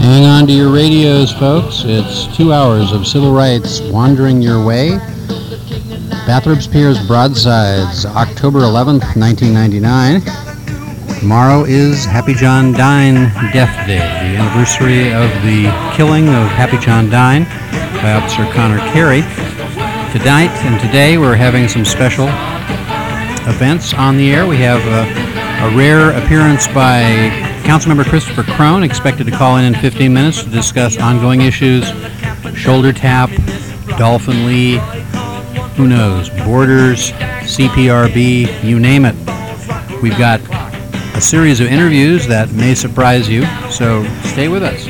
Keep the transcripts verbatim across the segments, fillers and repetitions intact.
Hang on to your radios, folks. It's two hours of civil rights wandering your way. Bathrobes Piers Broadsides, October eleventh, nineteen ninety-nine. Tomorrow is Happy John Dine Death Day, the anniversary of the killing of Happy John Dine by Officer Connor Carey. Tonight and today we're having some special events on the air. We have a, a rare appearance by Councilmember Christopher Crone, expected to call in in fifteen minutes to discuss ongoing issues, shoulder tap, Dolphin Lee, who knows, borders, C P R B, you name it. We've got a series of interviews that may surprise you, so stay with us.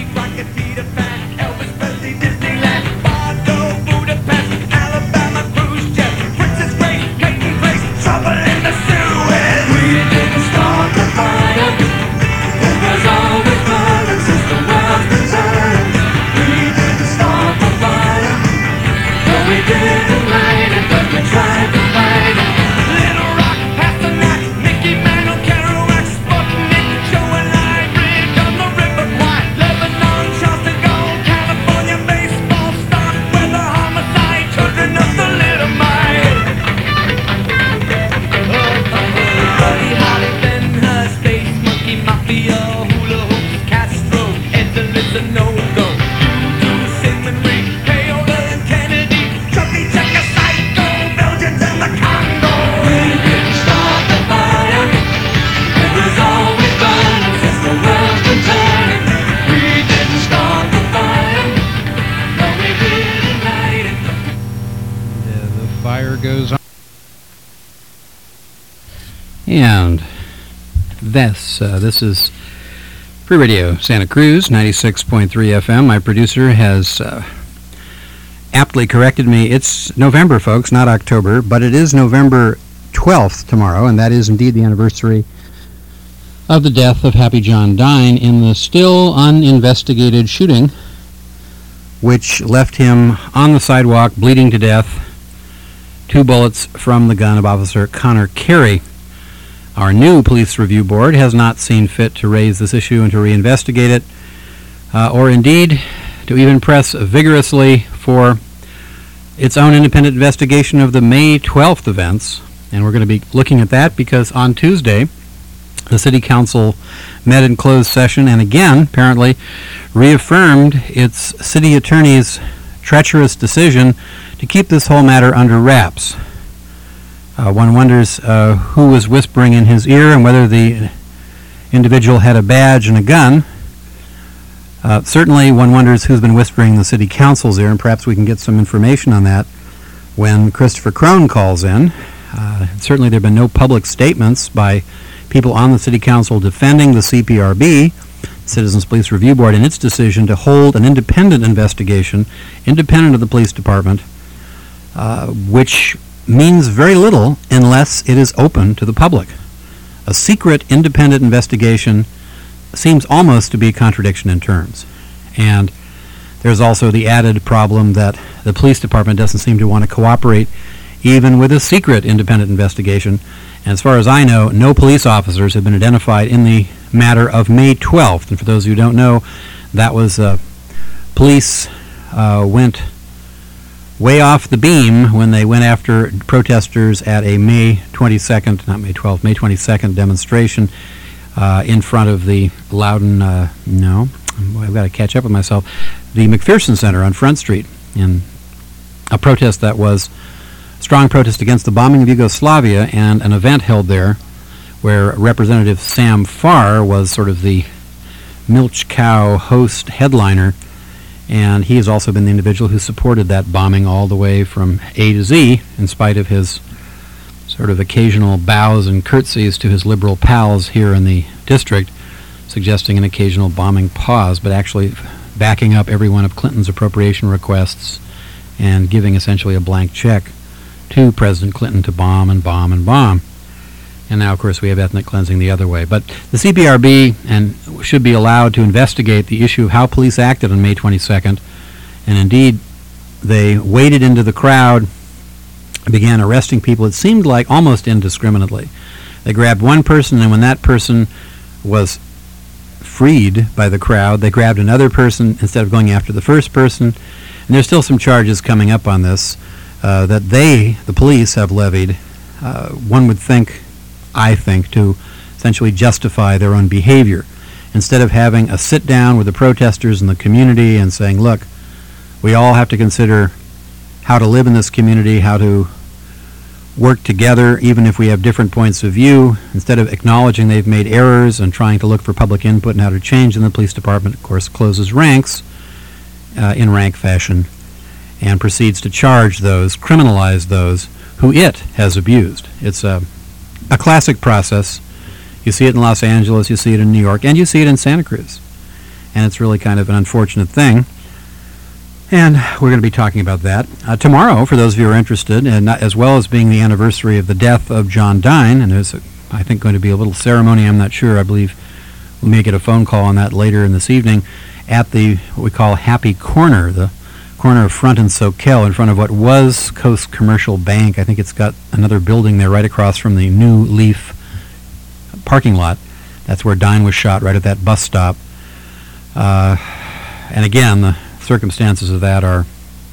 And this, uh, this is Free Radio Santa Cruz, ninety-six point three F M. My producer has uh, aptly corrected me. It's November, folks, not October, but it is November twelfth tomorrow, and that is indeed the anniversary of the death of Happy John Dine in the still uninvestigated shooting, which left him on the sidewalk bleeding to death, two bullets from the gun of Officer Connor Carey. Our new Police Review Board has not seen fit to raise this issue and to reinvestigate it, uh, or indeed to even press vigorously for its own independent investigation of the May twelfth events. And we're going to be looking at that because on Tuesday, the City Council met in closed session and again, apparently, reaffirmed its City Attorney's treacherous decision to keep this whole matter under wraps. Uh, one wonders uh, who was whispering in his ear and whether the individual had a badge and a gun. Uh, certainly, one wonders who's been whispering in the City Council's ear, and perhaps we can get some information on that when Christopher Crone calls in. Uh, certainly, there have been no public statements by people on the City Council defending the C P R B, Citizens Police Review Board, in its decision to hold an independent investigation, independent of the police department, uh, which means very little unless it is open to the public. A secret independent investigation seems almost to be a contradiction in terms. And there's also the added problem that the police department doesn't seem to want to cooperate even with a secret independent investigation. And as far as I know, no police officers have been identified in the matter of May twelfth. And for those who don't know, that was uh, police uh, went way off the beam when they went after protesters at a May twenty-second, not May twelfth, May twenty-second demonstration uh, in front of the Loudon, uh, no, I've got to catch up with myself, the McPherson Center on Front Street, in a protest that was a strong protest against the bombing of Yugoslavia, and an event held there where Representative Sam Farr was sort of the milch cow host headliner. And he has also been the individual who supported that bombing all the way from A to Z, in spite of his sort of occasional bows and curtsies to his liberal pals here in the district, suggesting an occasional bombing pause, but actually backing up every one of Clinton's appropriation requests and giving essentially a blank check to President Clinton to bomb and bomb and bomb. And now, of course, we have ethnic cleansing the other way. But the C P R B and should be allowed to investigate the issue of how police acted on May twenty-second. And indeed, they waded into the crowd, began arresting people. It seemed like almost indiscriminately. They grabbed one person, and when that person was freed by the crowd. They grabbed another person instead of going after the first person. And there's still some charges coming up on this uh, that they, the police, have levied. Uh, one would think, I think, to essentially justify their own behavior. Instead of having a sit-down with the protesters in the community and saying, look, we all have to consider how to live in this community, how to work together, even if we have different points of view. Instead of acknowledging they've made errors and trying to look for public input and how to change, and the police department, of course, closes ranks uh, in rank fashion and proceeds to charge those, criminalize those who it has abused. It's a, a classic process. You see it in Los Angeles, you see it in New York, and you see it in Santa Cruz. And it's really kind of an unfortunate thing. And we're going to be talking about that uh, tomorrow, for those of you who are interested, and not, as well as being the anniversary of the death of John Dine. And there's, a, I think, going to be a little ceremony. I'm not sure. I believe we may get a phone call on that later in this evening at the, what we call Happy Corner, the corner of Front and Soquel, in front of what was Coast Commercial Bank. I think it's got another building there right across from the New Leaf parking lot. That's where Dine was shot, right at that bus stop. Uh, and again, the circumstances of that are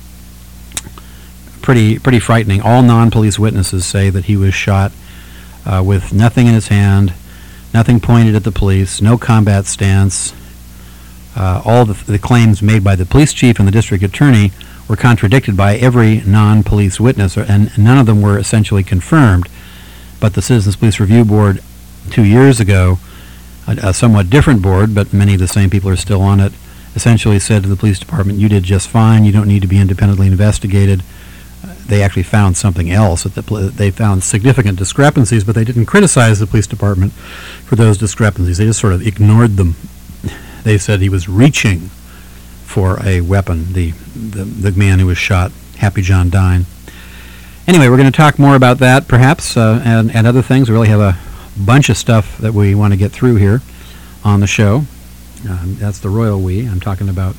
pretty pretty frightening. All non-police witnesses say that he was shot uh, with nothing in his hand, nothing pointed at the police, no combat stance. Uh, all the, the claims made by the police chief and the district attorney were contradicted by every non-police witness, and none of them were essentially confirmed. But the Citizens Police Review Board two years ago, a, a somewhat different board, but many of the same people are still on it, essentially said to the police department, you did just fine, you don't need to be independently investigated. Uh, they actually found something else. That the pl- they found significant discrepancies, but they didn't criticize the police department for those discrepancies. They just sort of ignored them. They said he was reaching for a weapon, the, the, the man who was shot, Happy John Dine. Anyway, we're going to talk more about that, perhaps, uh, and, and other things. We really have a bunch of stuff that we want to get through here on the show. Um, that's the royal we. I'm talking about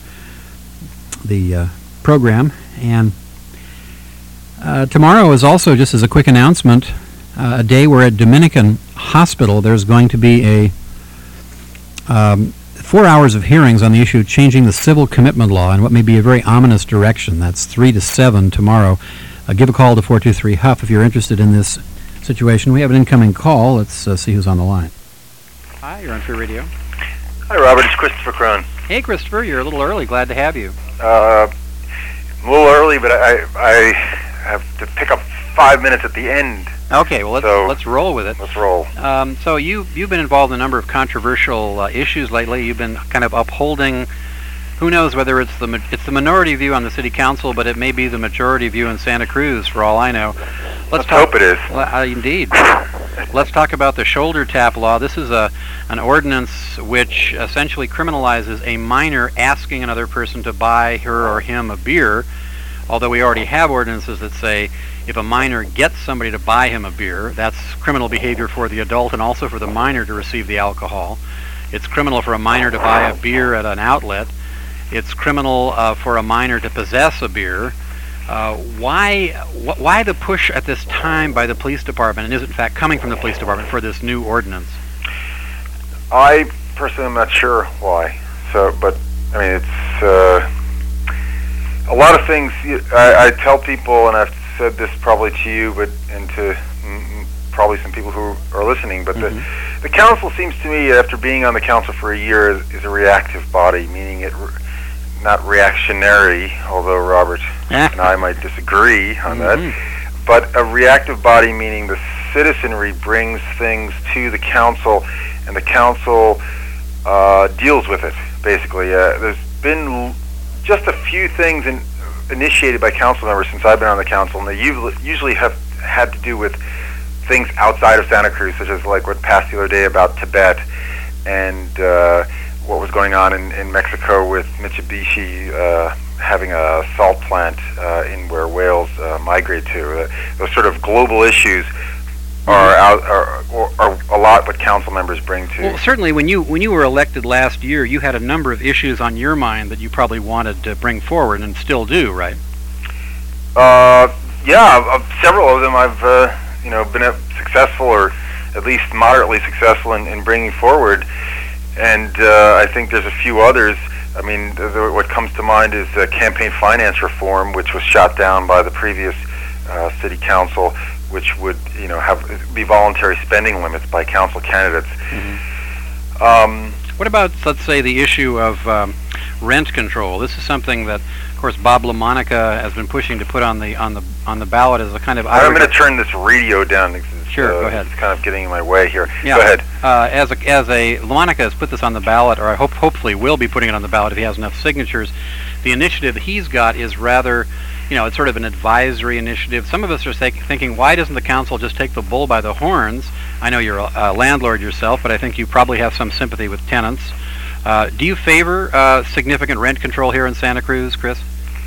the uh, program. And uh, tomorrow is also, just as a quick announcement, uh, a day where at Dominican Hospital there's going to be a um, four hours of hearings on the issue of changing the civil commitment law in what may be a very ominous direction. That's three to seven tomorrow. Uh, give a call to four two three H U F if you're interested in this situation. We have an incoming call. Let's uh, see who's on the line. Hi, you're on Free Radio. Hi, Robert. It's Christopher Crone. Hey, Christopher. You're a little early. Glad to have you. Uh, a little early, but I I have to pick up five minutes at the end. Okay, well, let's so let's roll with it. Let's roll. Um, so you, you've been involved in a number of controversial uh, issues lately. You've been kind of upholding, who knows whether it's the ma- it's the minority view on the city council, but it may be the majority view in Santa Cruz, for all I know. Let's, Let's talk, hope it is. Uh, indeed. Let's talk about the shoulder tap law. This is a an ordinance which essentially criminalizes a minor asking another person to buy her or him a beer, although we already have ordinances that say if a minor gets somebody to buy him a beer, that's criminal behavior for the adult and also for the minor to receive the alcohol. It's criminal for a minor to buy a beer at an outlet. It's criminal uh, for a minor to possess a beer. Uh, why wh- why the push at this time by the police department, and is it in fact coming from the police department, for this new ordinance? I personally am not sure why. So, but I mean, it's uh, a lot of things. I, I tell people, and I've said this probably to you, but and to mm, probably some people who are listening. But mm-hmm. the the council seems to me, after being on the council for a year, is, is a reactive body, meaning it. Re- not reactionary, although Robert and I might disagree on mm-hmm. that, but a reactive body, meaning the citizenry brings things to the council, and the council uh, deals with it, basically. Uh, there's been just a few things in, initiated by council members since I've been on the council, and they usually, usually have had to do with things outside of Santa Cruz, such as like what passed the other day about Tibet, and uh, what was going on in, in Mexico with Mitsubishi uh, having a salt plant uh, in where whales uh, migrate to. Uh, those sort of global issues are, out, are, are, are a lot what council members bring to. Well, certainly when you when you were elected last year, you had a number of issues on your mind that you probably wanted to bring forward, and still do, right? Uh, yeah, uh, several of them I've uh, you know been successful, or at least moderately successful in, in bringing forward. and uh, I think there's a few others. I mean, the, the, what comes to mind is uh, campaign finance reform, which was shot down by the previous uh, city council, which would, you know, have be voluntary spending limits by council candidates. Mm-hmm. Um, what about, let's say, the issue of um, rent control? This is something that, of course, Bob LaMonica has been pushing to put on the on the on the ballot as a kind of. I'm going to turn this radio down. It's, Sure, uh, go ahead. It's kind of getting in my way here. Yeah. Go ahead. Uh, as a, as a LaMonica has put this on the ballot, or I hope hopefully will be putting it on the ballot if he has enough signatures. The initiative he's got is rather, you know, it's sort of an advisory initiative. Some of us are think, thinking, why doesn't the council just take the bull by the horns? I know you're a, a landlord yourself, but I think you probably have some sympathy with tenants. Uh, do you favor uh, significant rent control here in Santa Cruz, Chris?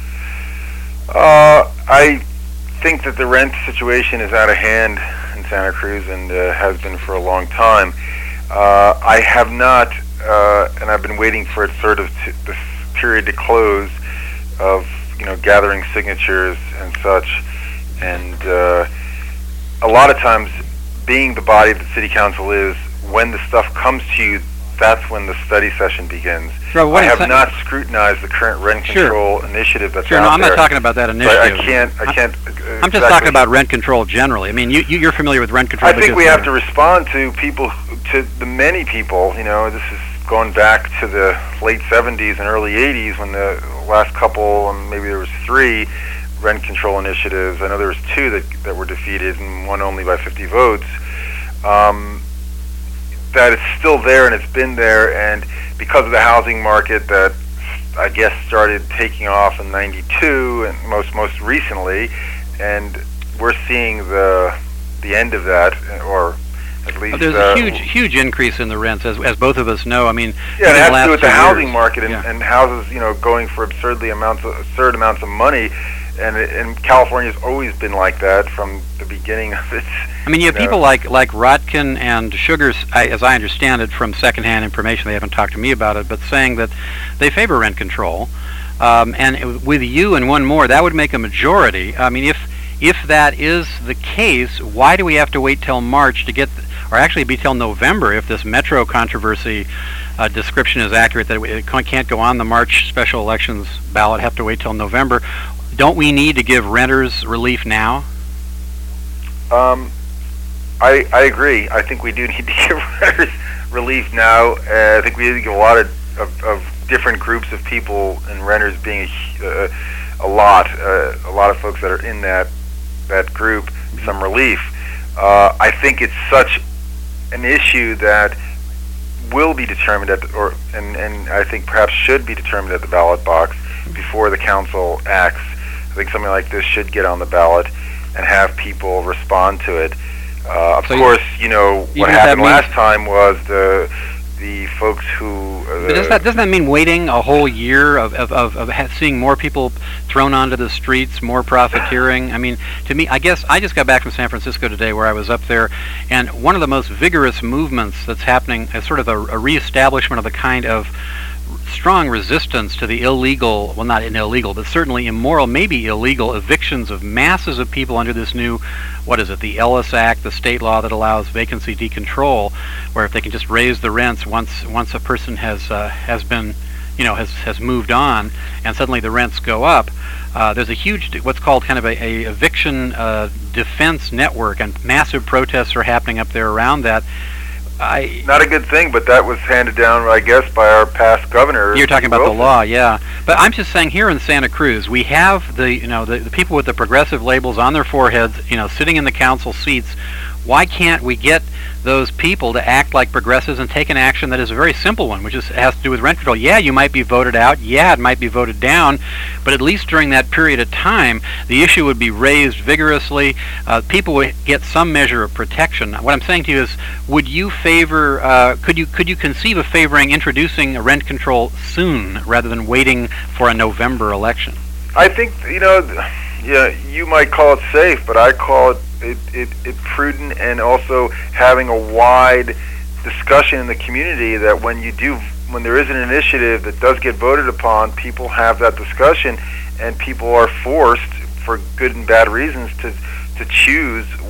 Uh, I think that the rent situation is out of hand in Santa Cruz and uh, has been for a long time. Uh, I have not, uh, and I've been waiting for it sort of to, this period to close of, you know, gathering signatures and such. And uh, a lot of times, being the body that the city council is, when the stuff comes to you, that's when the study session begins. Sure, I have sa- not scrutinized the current rent control sure. initiative that's sure, out no, I'm there. not talking about that initiative. I, I can't. I can't. Uh, I'm just exactly. talking about rent control generally. I mean, you, you you're familiar with rent control. I think we have to respond to people, to the many people. You know, this is going back to the late seventies and early eighties when the last couple, and maybe there was three rent control initiatives. I know there was two that that were defeated, and one only by fifty votes. Um, that it's still there and it's been there, and because of the housing market that I guess started taking off in ninety-two and most most recently, and we're seeing the the end of that, or at least there's uh, a huge huge increase in the rents, as as both of us know. I mean, yeah, it has to do with the housing years. market and, yeah. and houses, you know, going for absurdly amounts of, absurd amounts of money. And, and California's always been like that from the beginning of its. I mean, you have you know, people like like Rotkin and Sugars, I, as I understand it from secondhand information. They haven't talked to me about it, but saying that they favor rent control. Um, and with you and one more, that would make a majority. I mean, if if that is the case, why do we have to wait till March to get, or actually be till November if this Metro controversy uh, description is accurate, that it can't go on the March special elections ballot, have to wait till November? Don't we need to give renters relief now? Um, I I agree. I think we do need to give renters relief now. Uh, I think we need to give a lot of, of, of different groups of people, and renters being a, uh, a lot, uh, a lot of folks that are in that that group, some relief. Uh, I think it's such an issue that will be determined at, the, or and, and I think perhaps should be determined at the ballot box before the council acts. I think something like this should get on the ballot and have people respond to it. Uh, of so course, you know, you what know happened what last time was the the folks who... Uh, but does that, doesn't that mean waiting a whole year of, of, of, of ha- seeing more people thrown onto the streets, more profiteering? I mean, to me, I guess I just got back from San Francisco today where I was up there, and one of the most vigorous movements that's happening is sort of a, a reestablishment of the kind of strong resistance to the illegal, well, not illegal, but certainly immoral, maybe illegal evictions of masses of people under this new, what is it, the Ellis Act, the state law that allows vacancy decontrol, where if they can just raise the rents once once a person has uh, has been, you know, has has moved on, and suddenly the rents go up. Uh, there's a huge, what's called kind of a, a eviction uh, defense network, and massive protests are happening up there around that. I, Not a good thing, but that was handed down, I guess, by our past governor. You're talking about Wilson. the law, yeah. But I'm just saying, here in Santa Cruz, we have the, you know, the, the people with the progressive labels on their foreheads, you know, sitting in the council seats. Why can't we get those people to act like progressives and take an action that is a very simple one, which is, has to do with rent control? Yeah, you might be voted out. Yeah, it might be voted down. But at least during that period of time, the issue would be raised vigorously. Uh, people would get some measure of protection. What I'm saying to you is, would you favor, uh, could you could you conceive of favoring introducing a rent control soon rather than waiting for a November election? I think, you know, yeah, you might call it safe, but I call it It, it, it prudent, and also having a wide discussion in the community that when you do, when there is an initiative that does get voted upon, people have that discussion, and people are forced, for good and bad reasons, to to choose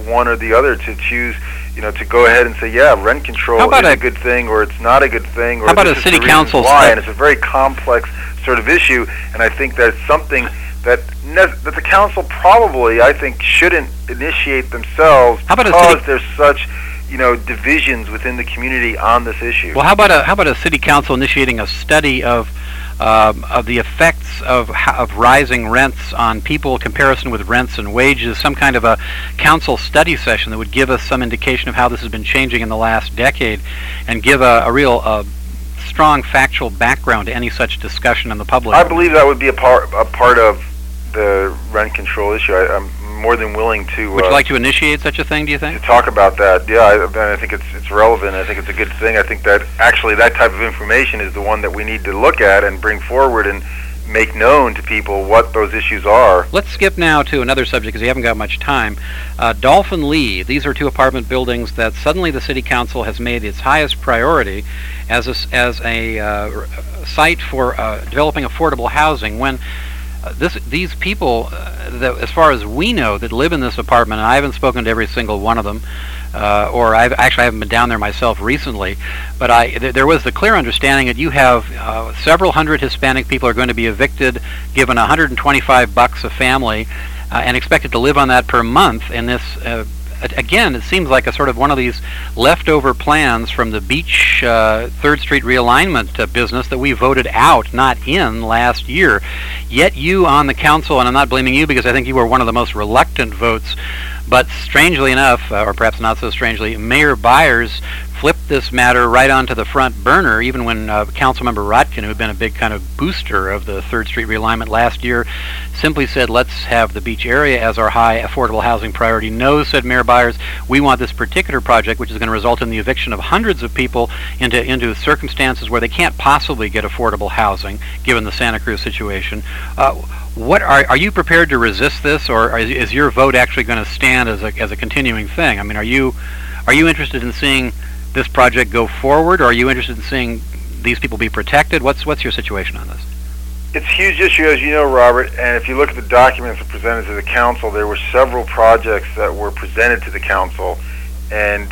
one or the other, to choose, you know, to go ahead and say, yeah, rent control is a, a good thing, or it's not a good thing, or how about this a is city the council reasons why, stu- and it's a very complex sort of issue, and I think that's something that ne- that the council probably, I think, shouldn't initiate themselves, how about because a city- there's such, you know, divisions within the community on this issue. Well, how about a how about a city council initiating a study of um, of the effects of of rising rents on people, comparison with rents and wages, some kind of a council study session that would give us some indication of how this has been changing in the last decade, and give a, a real uh, strong factual background to any such discussion in the public. I believe that would be a part a part of the rent control issue. I, I'm more than willing to. Would uh, you like to initiate such a thing, do you think? To talk about that, yeah, I, I think it's it's relevant. I think it's a good thing. I think that actually that type of information is the one that we need to look at and bring forward and make known to people what those issues are. Let's skip now to another subject because we haven't got much time. Uh, Dolphin Lee, these are two apartment buildings that suddenly the City Council has made its highest priority as a, as a uh, site for uh, developing affordable housing, when Uh, this, these people, uh, that, as far as we know, that live in this apartment, and I haven't spoken to every single one of them, uh, or I've actually I haven't been down there myself recently, but I th- there was the clear understanding that you have uh, several hundred Hispanic people are going to be evicted, given one hundred twenty-five bucks a family, uh, and expected to live on that per month in this. Uh, Again, it seems like a sort of one of these leftover plans from the Beach uh, third Street realignment uh, business that we voted out, not in, last year. Yet you on the council, and I'm not blaming you because I think you were one of the most reluctant votes, but strangely enough, uh, or perhaps not so strangely, Mayor Byers flipped this matter right onto the front burner, even when uh, Councilmember Rotkin, who had been a big kind of booster of the third Street realignment last year, simply said, let's have the beach area as our high affordable housing priority. No, said Mayor Byers, we want this particular project, which is going to result in the eviction of hundreds of people into, into circumstances where they can't possibly get affordable housing, given the Santa Cruz situation. Uh, What are are you prepared to resist this, or is, is your vote actually going to stand as a as a continuing thing? I mean, are you are you interested in seeing this project go forward, or are you interested in seeing these people be protected? What's what's your situation on this? It's a huge issue, as you know, Robert, and if you look at the documents that were presented to the council, there were several projects that were presented to the council, and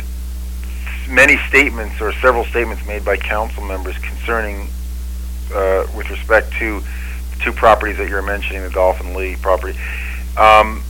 many statements, or several statements made by council members concerning, uh, with respect to two properties that you're mentioning, the Dolphin Lee property. Um,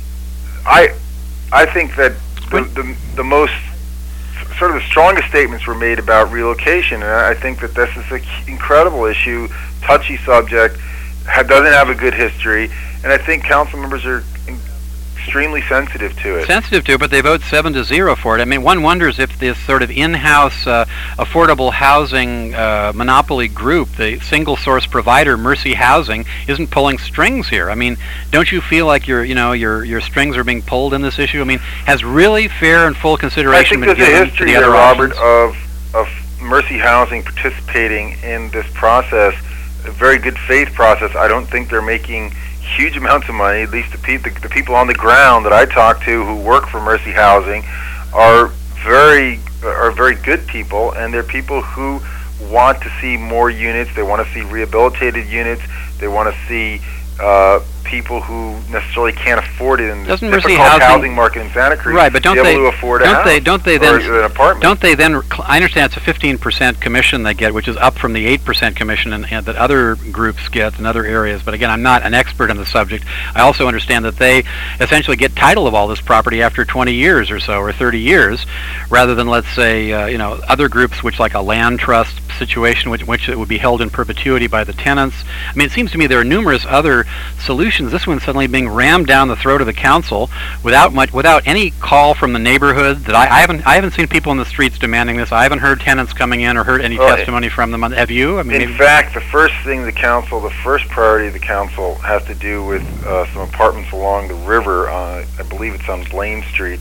I I think that the, the the most sort of the strongest statements were made about relocation, and I think that this is an incredible issue, touchy subject, ha- doesn't have a good history, and I think council members are extremely sensitive to it. Sensitive to it, but they vote seven to zero for it. I mean, one wonders if this sort of in-house uh, affordable housing uh, monopoly group, the single source provider, Mercy Housing, isn't pulling strings here. I mean, don't you feel like your, you know, your your strings are being pulled in this issue? I mean, has really fair and full consideration been given to the other options? I think there's a history there, Robert, of of Mercy Housing participating in this process, a very good faith process. I don't think they're making huge amounts of money. At least the, pe- the, the people on the ground that I talk to who work for Mercy Housing are very are very good people, and they're people who want to see more units. They want to see rehabilitated units. They want to see uh, people who necessarily can't afford it in the Doesn't difficult Mercy Housing, housing market in Santa Cruz. Right, but don't be they able to afford a don't house they don't they then or an apartment? Don't they then? I understand it's a fifteen percent commission they get, which is up from the eight percent commission and, and that other groups get in other areas. But again, I'm not an expert on the subject. I also understand that they essentially get title of all this property after twenty years or so, or thirty years, rather than, let's say, uh, you know, other groups, which like a land trust situation, which which it would be held in perpetuity by the tenants. I mean, it seems to me there are numerous other solutions. This one's suddenly being rammed down the throat of the council without much, without any call from the neighborhood. That I, I haven't, I haven't seen people in the streets demanding this. I haven't heard tenants coming in or heard any well, testimony from them. Have you? I mean, in maybe... fact, the first thing the council, the first priority of the council, has to do with uh, some apartments along the river. Uh, I believe it's on Blaine Street.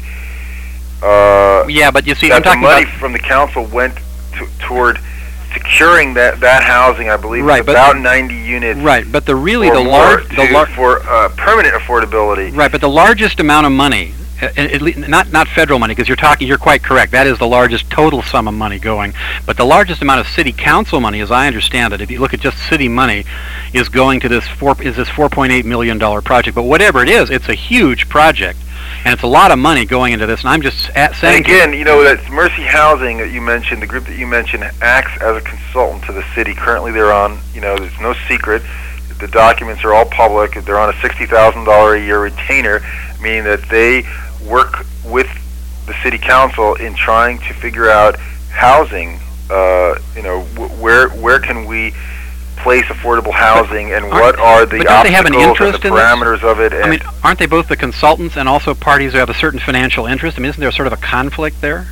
Uh, yeah, but you see, that I'm talking the money about... from the council went to, toward securing that, that housing. I believe right, it's but, about ninety units. Right, but the really the large the lar- for uh, permanent affordability. Right, but the largest amount of money, uh, at least, not not federal money, because you're talking, you're quite correct. That is the largest total sum of money going. But the largest amount of city council money, as I understand it, if you look at just city money, is going to this four is this four point eight million dollar project. But whatever it is, it's a huge project. and it's a lot of money going into this. And I'm just at saying, and again, you know, that Mercy Housing that you mentioned, the group that you mentioned, acts as a consultant to the city. Currently, they're on. You know, there's no secret. The documents are all public. They're on a sixty thousand dollar a year retainer, meaning that they work with the city council in trying to figure out housing. Uh, you know, wh- where where can we place affordable housing, and what are the but don't they have an obstacles and interest the in this? parameters of it? And I mean, aren't they both the consultants and also parties who have a certain financial interest? I mean, isn't there sort of a conflict there?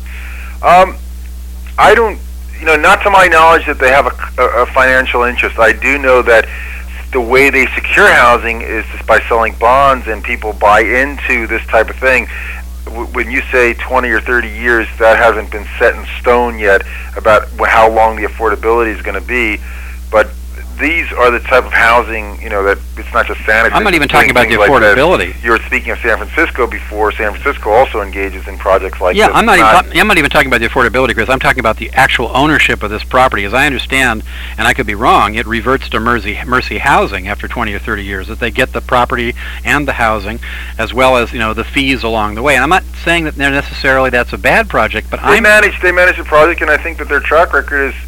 Um, I don't, you know, not to my knowledge that they have a, a, a financial interest. I do know that the way they secure housing is just by selling bonds, and people buy into this type of thing. W- when you say twenty or thirty years, that hasn't been set in stone yet about wh- how long the affordability is going to be. But these are the type of housing, you know, that it's not just Santa Cruz. I'm not even it's talking about the things like that. affordability. You were speaking of San Francisco before. San Francisco also engages in projects like Yeah, this. I'm not, It's even, ta- I'm not even talking about the affordability, Chris. I'm talking about the actual ownership of this property. As I understand, and I could be wrong, it reverts to Mercy, Mercy Housing after twenty or thirty years, that they get the property and the housing, as well as, you know, the fees along the way. And I'm not saying that necessarily that's a bad project, but They I'm... manage, they manage the project, and I think that their track record is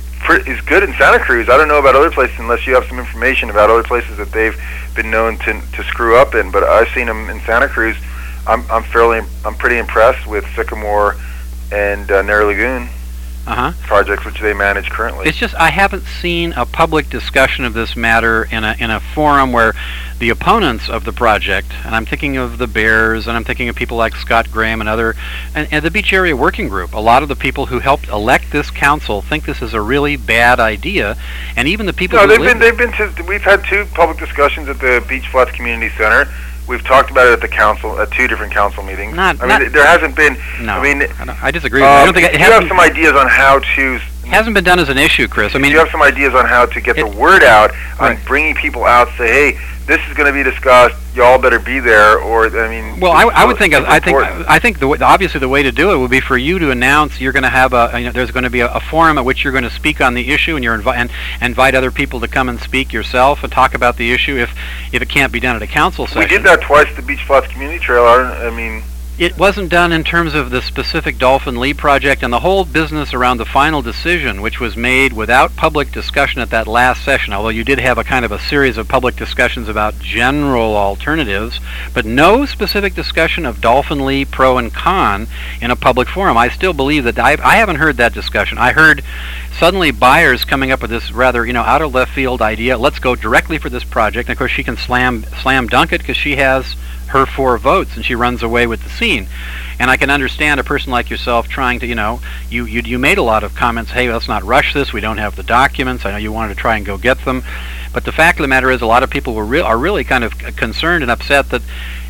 is good in Santa Cruz. I don't know about other places unless you have some information about other places that they've been known to to screw up in. But I've seen them in Santa Cruz. I'm I'm fairly I'm pretty impressed with Sycamore and uh, Narrow Lagoon Uh-huh. projects, which they manage currently. It's just I haven't seen a public discussion of this matter in a in a forum where the opponents of the project, and I'm thinking of the Bears, and I'm thinking of people like Scott Graham and other, and, and the Beach Area Working Group. A lot of the people who helped elect this council think this is a really bad idea, and even the people No, who they've live been they've been to. We've had two public discussions at the Beach Flats Community Center. We've talked about it at the council, at two different council meetings. Not- I mean, not- th- there hasn't been. No, I mean, I, don't- I disagree with um, that. I don't think it, you hasn't, have some ideas on how to. it hasn't been done as an issue, Chris. I mean, you have some ideas on how to get it- the word out on Right. bringing people out. Say, hey, this is going to be discussed. Y'all better be there. Or I mean, well, I, it's I would so- think it's I think important. I think the way, obviously the way to do it would be for you to announce you're going to have a you know there's going to be a, a forum at which you're going to speak on the issue, and you're invi- and invite other people to come and speak yourself and talk about the issue if if it can't be done at a council session. We did that twice at the Beach Flats Community Trail. I, don't, I mean, It wasn't done in terms of the specific Dolphin Lee project and the whole business around the final decision, which was made without public discussion at that last session, although you did have a kind of a series of public discussions about general alternatives, but no specific discussion of Dolphin Lee pro and con in a public forum. I still believe that I, I haven't heard that discussion. I heard suddenly buyers coming up with this rather, you know, out of left field idea, let's go directly for this project. And of course she can slam slam dunk it because she has her four votes and she runs away with the scene. And I can understand a person like yourself trying to, you know, you, you you made a lot of comments, hey, let's not rush this, we don't have the documents, I know you wanted to try and go get them. But the fact of the matter is a lot of people were re- are really kind of concerned and upset that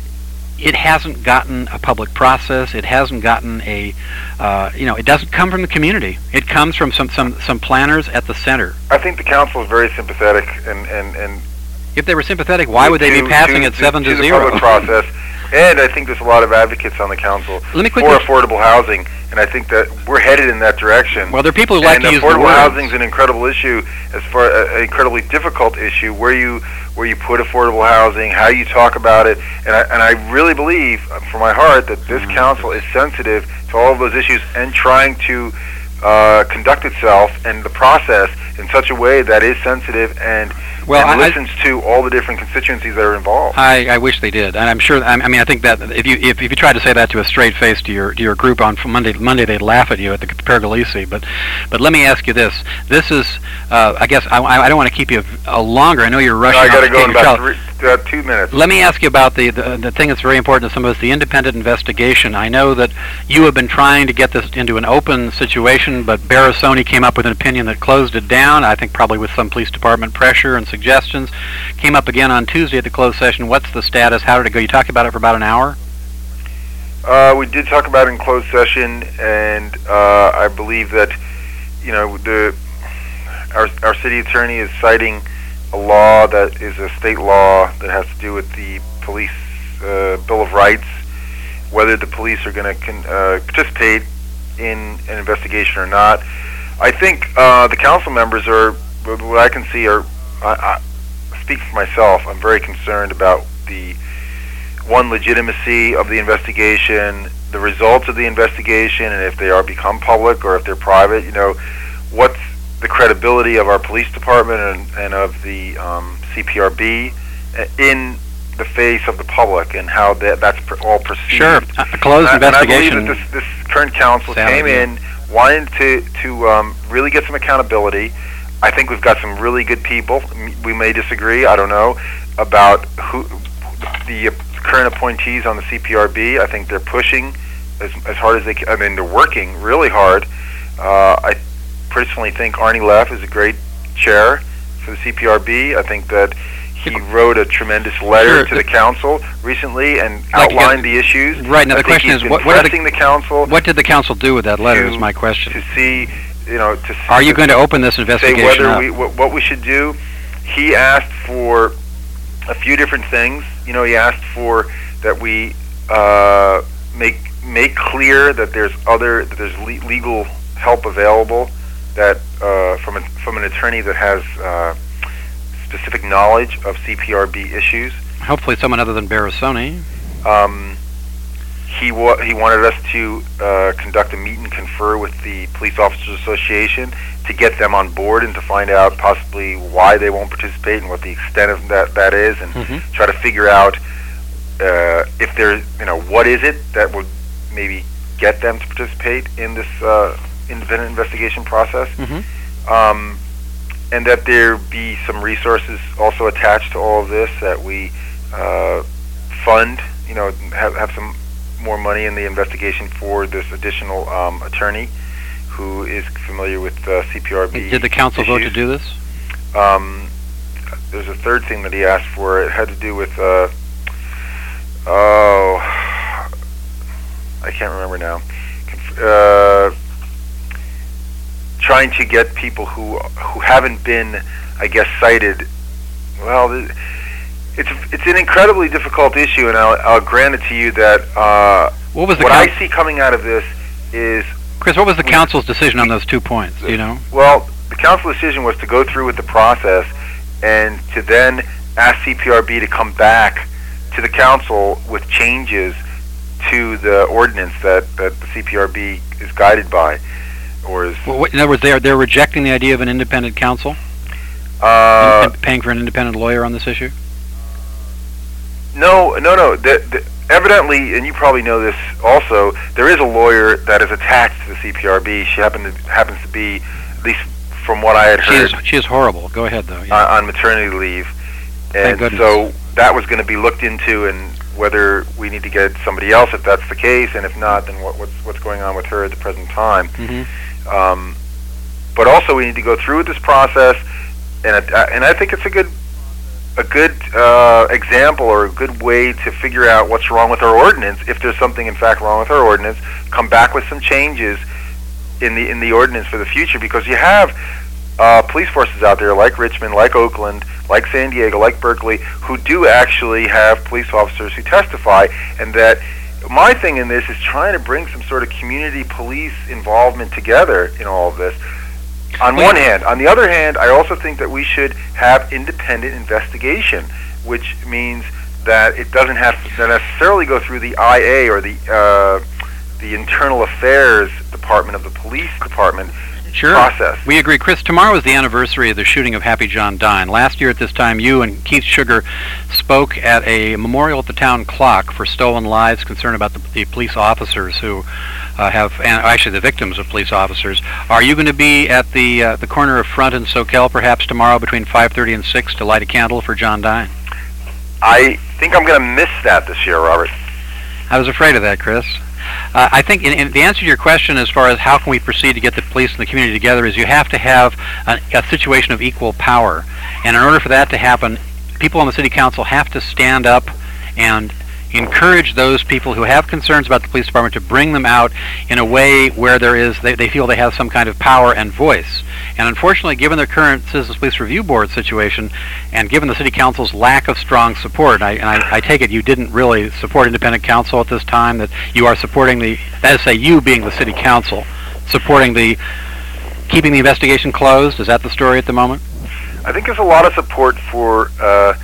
it hasn't gotten a public process, it hasn't gotten a, uh, you know, it doesn't come from the community. It comes from some, some, some planners at the center. I think the council is very sympathetic and and and If they were sympathetic, why would they to- be passing to, it seven to, to the zero? public process. And I think there's a lot of advocates on the council Let me for quickly- affordable housing, and I think that we're headed in that direction. Well, there are people who like and to use the affordable words. housing is an incredible issue, as far an incredibly difficult issue, where you where you put affordable housing, how you talk about it, and I and I really believe, uh, from my heart, that this Mm-hmm. council is sensitive to all of those issues and trying to uh, conduct itself and the process in such a way that is sensitive and, Well, and I- I- listens to all the different constituencies that are involved. I, I wish they did, and I'm sure. I, I mean, I think that if you if, if you tried to say that to a straight face to your to your group on Monday, Monday they'd laugh at you at the Pergolesi. But but let me ask you this: This is, uh, I guess, I, I don't want to keep you uh, longer. I know you're rushing. I off got to to go take in your about child. three, uh, two minutes. Let me ask you about the, the the thing that's very important to some of us, the independent investigation. I know that you have been trying to get this into an open situation, but Barrisoni came up with an opinion that closed it down. I think probably with some police department pressure and suggestions. Came up again on Tuesday at the closed session. What's the status? How did it go? You talked about it for about an hour? Uh, we did talk about it in closed session, and uh, I believe that, you know, the our our city attorney is citing a law that is a state law that has to do with the police uh, Bill of Rights, whether the police are going to con- uh, participate in an investigation or not. I think uh, the council members are, what I can see, are. I, I speak for myself. I'm very concerned about the one, legitimacy of the investigation, the results of the investigation, and if they are become public or if they're private, you know, what's the credibility of our police department and, and of the um, C P R B in the face of the public, and how that, that's pr- all perceived. Sure, a closed and investigation. And I believe that this, this current council Sound came idea. in wanting to, to um, really get some accountability. I think we've got some really good people. M- We may disagree, I don't know, about who the uh, current appointees on the C P R B. I think they're pushing as, as hard as they can. I mean, they're working really hard. Uh, I personally think Arnie Leff is a great chair for the C P R B. I think that he wrote a tremendous letter Sure. to the council recently and Like, outlined uh, the issues. Right, now I the think question he's is, been what, what, are pressing the, the council what did the council do with that letter, to- is my question. to see, you know, to see Are you going to open this say investigation whether up? we what, what we should do. He asked for a few different things. You know, he asked for that we uh, make make clear that there's other that there's le- legal help available, that uh, from a, from an attorney that has uh, specific knowledge of C P R B issues. Hopefully someone other than Barasoni. Um, he wa- he wanted us to uh, conduct a meet and confer with the Police Officers Association to get them on board and to find out possibly why they won't participate and what the extent of that that is, and Mhm. try to figure out uh, if there's, you know, what is it that would maybe get them to participate in this uh, independent investigation process. Mm-hmm. Um, and that there be some resources also attached to all of this, that we uh, fund, you know, have, have some more money in the investigation for this additional um, attorney who is familiar with uh, C P R B. Did the council vote to issues. do this? Um, there's a third thing that he asked for. It had to do with, uh, oh, I can't remember now. Conf- Uh, trying to get people who who haven't been, I guess, cited. Well, th- it's it's an incredibly difficult issue, and I'll, I'll grant it to you that uh, What was the what coun- I see coming out of this is, Chris, what was the we- council's decision on those two points? Do you know? well, the council decision was to go through with the process and to then ask C P R B to come back to the council with changes to the ordinance that, that the C P R B is guided by, or is Well, what, in other words, they're they're rejecting the idea of an independent council uh, and, and paying for an independent lawyer on this issue. no, no, no. The, the, evidently, and you probably know this also, there is a lawyer that is attached to the C P R B. She happen to happens to be, at least from what I had She heard, is she is horrible. Go ahead though. Yeah. on, on maternity leave, Thank and goodness. so that was going to be looked into, and whether we need to get somebody else if that's the case, and if not, then what, what's what's going on with her at the present time. Mm-hmm. Um, but also, we need to go through with this process, and it, uh, and I think it's a good a good uh, example or a good way to figure out what's wrong with our ordinance. If there's something in fact wrong with our ordinance, come back with some changes in the in the ordinance for the future, because you have uh, police forces out there like Richmond, like Oakland, like San Diego, like Berkeley, who do actually have police officers who testify, and that my thing in this is trying to bring some sort of community police involvement together in all of this. On Well, one hand. On the other hand, I also think that we should have independent investigation, which means that it doesn't have to necessarily go through the I A or the uh, the Internal Affairs Department of the Police Department Sure. process. We agree. Chris, tomorrow is the anniversary of the shooting of Happy John Dine. Last year at this time, you and Keith Sugar spoke at a memorial at the town clock for stolen lives, concerned about the, the police officers who uh, have, and actually the victims of police officers. Are you going to be at the uh, the corner of Front and Soquel perhaps tomorrow between five thirty and six to light a candle for John Dine? I think I'm going to miss that this year, Robert. I was afraid of that, Chris. Uh, I think in, in the answer to your question as far as how can we proceed to get the police and the community together is you have to have a, a situation of equal power. And in order for that to happen, people on the city council have to stand up and encourage those people who have concerns about the police department to bring them out in a way where there is they, they feel they have some kind of power and voice. And unfortunately, given the current Citizens Police Review Board situation, and given the City Council's lack of strong support, and I, and I, I take it you didn't really support independent counsel at this time, that you are supporting the, that is to say you being the City Council, supporting the, keeping the investigation closed. Is that the story at the moment? I think there's a lot of support for uh,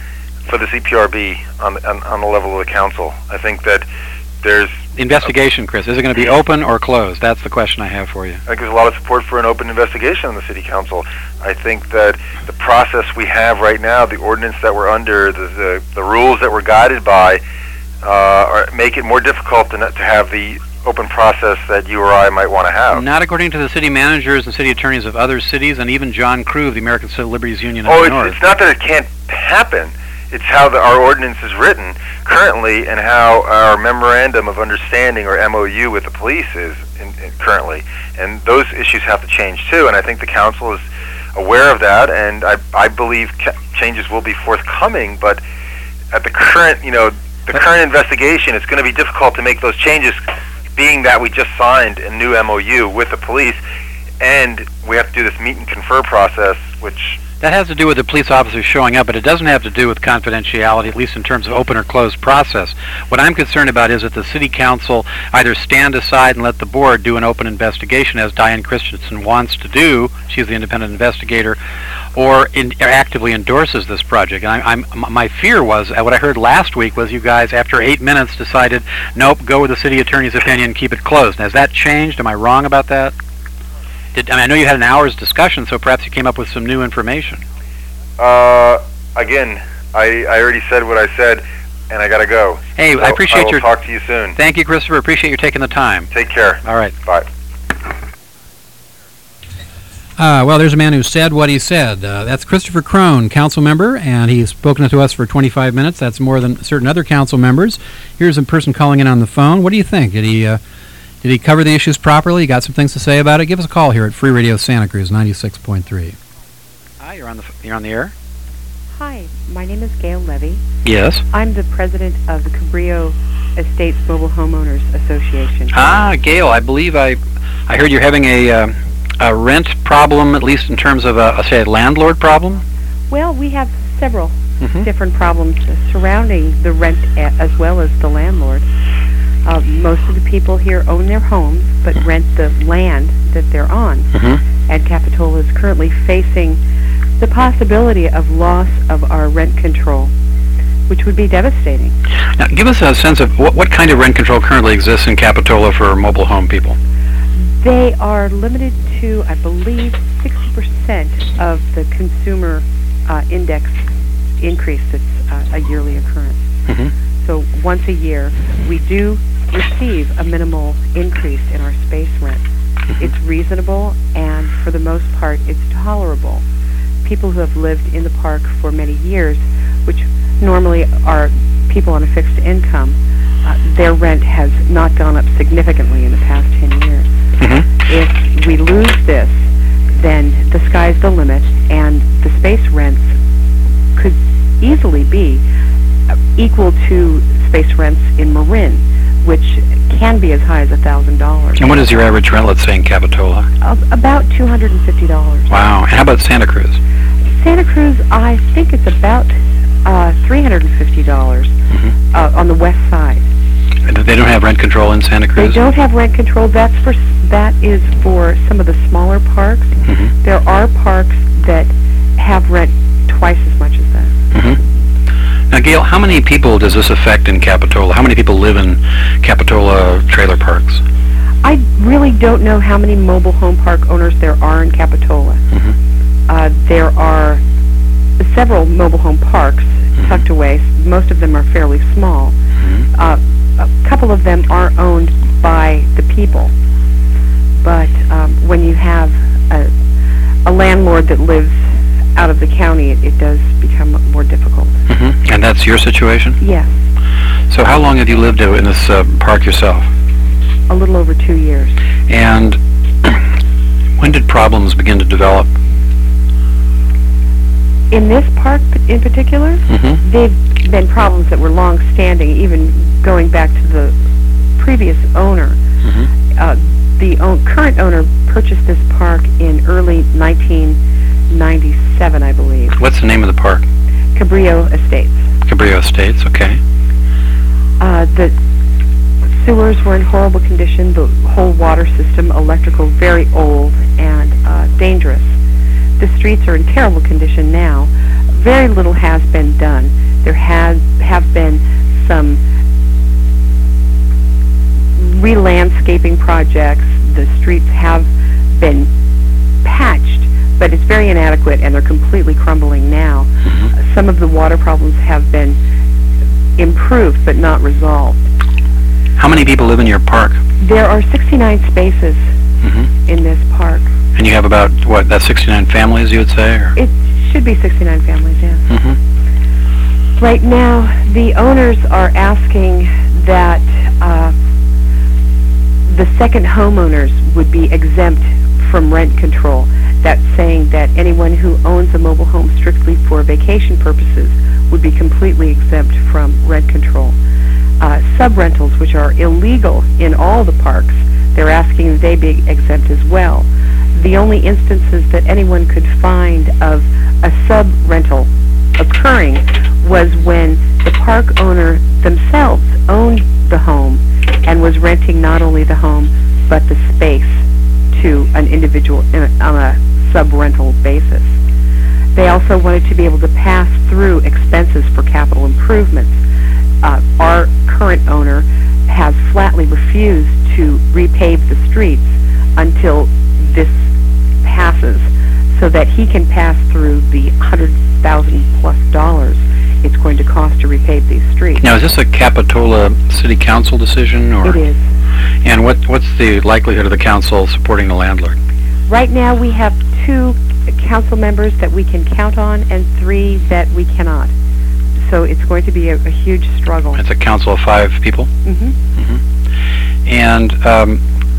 for the C P R B on, on on the level of the council. I think that there's The investigation, Chris, is it going to be open or closed? That's the question I have for you. I think there's a lot of support for an open investigation in the city council. I think that the process we have right now, the ordinance that we're under, the the, the rules that we're guided by, uh, are, make it more difficult to, not, to have the open process that you or I might want to have. Not according to the city managers and city attorneys of other cities, and even John Crew of the American Civil Liberties Union of Oh, the it's, North. it's not that it can't happen. It's how the, our ordinance is written currently, and how our memorandum of understanding, or M O U, with the police is in, in currently. And those issues have to change too. And I think the council is aware of that, and I, I believe ca- changes will be forthcoming. But at the current, you know, the current investigation, it's going to be difficult to make those changes, being that we just signed a new M O U with the police, and we have to do this meet and confer process, which. That has to do with the police officers showing up, but it doesn't have to do with confidentiality, at least in terms of open or closed process. What I'm concerned about is that the city council either stand aside and let the board do an open investigation, as Diane Christensen wants to do, she's the independent investigator, or, in, or actively endorses this project. And I, I'm, my fear was, uh, what I heard last week was you guys, after eight minutes, decided, nope, go with the city attorney's opinion, keep it closed. Has that changed? Am I wrong about that? Did, I mean, I know you had an hour's discussion, so perhaps you came up with some new information. Uh, again, I, I already said what I said, and I gotta go. Hey, So I appreciate I will your... talk to you soon. Thank you, Christopher. Appreciate you taking the time. Take care. All right. Bye. Uh, well, there's a man who said what he said. Uh, that's Christopher Crone, council member, and he's spoken to us for twenty-five minutes. That's more than certain other council members. Here's a person calling in on the phone. What do you think? Did he... Uh, Did he cover the issues properly? You got some things to say about it? Give us a call here at Free Radio Santa Cruz, ninety-six point three. Hi, you're on the you're on the air. Hi, my name is Gail Levy. Yes. I'm the president of the Cabrillo Estates Mobile Homeowners Association. Ah, Gail, I believe I I heard you're having a uh, a rent problem, at least in terms of a, a say a landlord problem. Well, we have several Mm-hmm. different problems surrounding the rent a- as well as the landlord. Uh, most of the people here own their homes, but rent the land that they're on. Mm-hmm. And Capitola is currently facing the possibility of loss of our rent control, which would be devastating. Now, give us a sense of what, what kind of rent control currently exists in Capitola for mobile home people. They are limited to, I believe, sixty percent of the consumer uh, index increase that's uh, a yearly occurrence. Mm-hmm. So once a year, we do receive a minimal increase in our space rent. Mm-hmm. It's reasonable, and for the most part, it's tolerable. People who have lived in the park for many years, which normally are people on a fixed income, uh, their rent has not gone up significantly in the past ten years. Mm-hmm. If we lose this, then the sky's the limit, and the space rents could easily be equal to space rents in Marin, which can be as high as one thousand dollars. And what is your average rent, let's say, in Capitola? Uh, about two hundred fifty dollars. Wow. And how about Santa Cruz? Santa Cruz, I think it's about uh, three hundred fifty dollars Mm-hmm. uh, on the west side. And they don't have rent control in Santa Cruz? They don't have rent control. That's for that is for some of the smaller parks. Mm-hmm. There are parks that have rent twice as much as that. Mm-hmm. Now, Gail, how many people does this affect in Capitola? How many people live in Capitola trailer parks? I really don't know how many mobile home park owners there are in Capitola. Mm-hmm. Uh, there are several mobile home parks Mm-hmm. tucked away. Most of them are fairly small. Mm-hmm. Uh, a couple of them are owned by the people. But um, when you have a, a landlord that lives out of the county, it, it does become more difficult. Mm-hmm. And that's your situation? Yes, So how long have you lived in this uh, park yourself? a little over two years. And when did problems begin to develop? In this park p- in particular, Mm-hmm. they've been problems that were long-standing, even going back to the previous owner. Mm-hmm. Uh, the own, current owner purchased this park in early nineteen ninety-seven, I believe. What's the name of the park? Cabrillo Estates. Cabrillo Estates, okay. Uh, the sewers were in horrible condition, the whole water system, electrical, very old and uh, dangerous. The streets are in terrible condition now. Very little has been done There has have been some re-landscaping projects. The streets have been patched, but it's very inadequate, and they're completely crumbling now. Mm-hmm. Some of the water problems have been improved, but not resolved. How many people live in your park? There are sixty-nine spaces Mm-hmm. in this park. And you have about, what, that's sixty-nine families, you would say? Or? It should be sixty-nine families, yes. Mm-hmm. Right now, the owners are asking that uh, the second homeowners would be exempt from rent control. That's saying that anyone who owns a mobile home strictly for vacation purposes would be completely exempt from rent control. Uh, sub-rentals, which are illegal in all the parks, they're asking that they be exempt as well. The only instances that anyone could find of a sub-rental occurring was when the park owner themselves owned the home and was renting not only the home but the space to an individual in a, on a sub-rental basis. They also wanted to be able to pass through expenses for capital improvements. Uh, our current owner has flatly refused to repave the streets until this passes, so that he can pass through the one hundred thousand plus dollars it's going to cost to repave these streets. Now, is this a Capitola City Council decision? Or? It is. And what what's the likelihood of the council supporting the landlord? Right now we have two council members that we can count on and three that we cannot. So it's going to be a, a huge struggle. It's a council of five people? Mm-hmm. Mm-hmm. And um,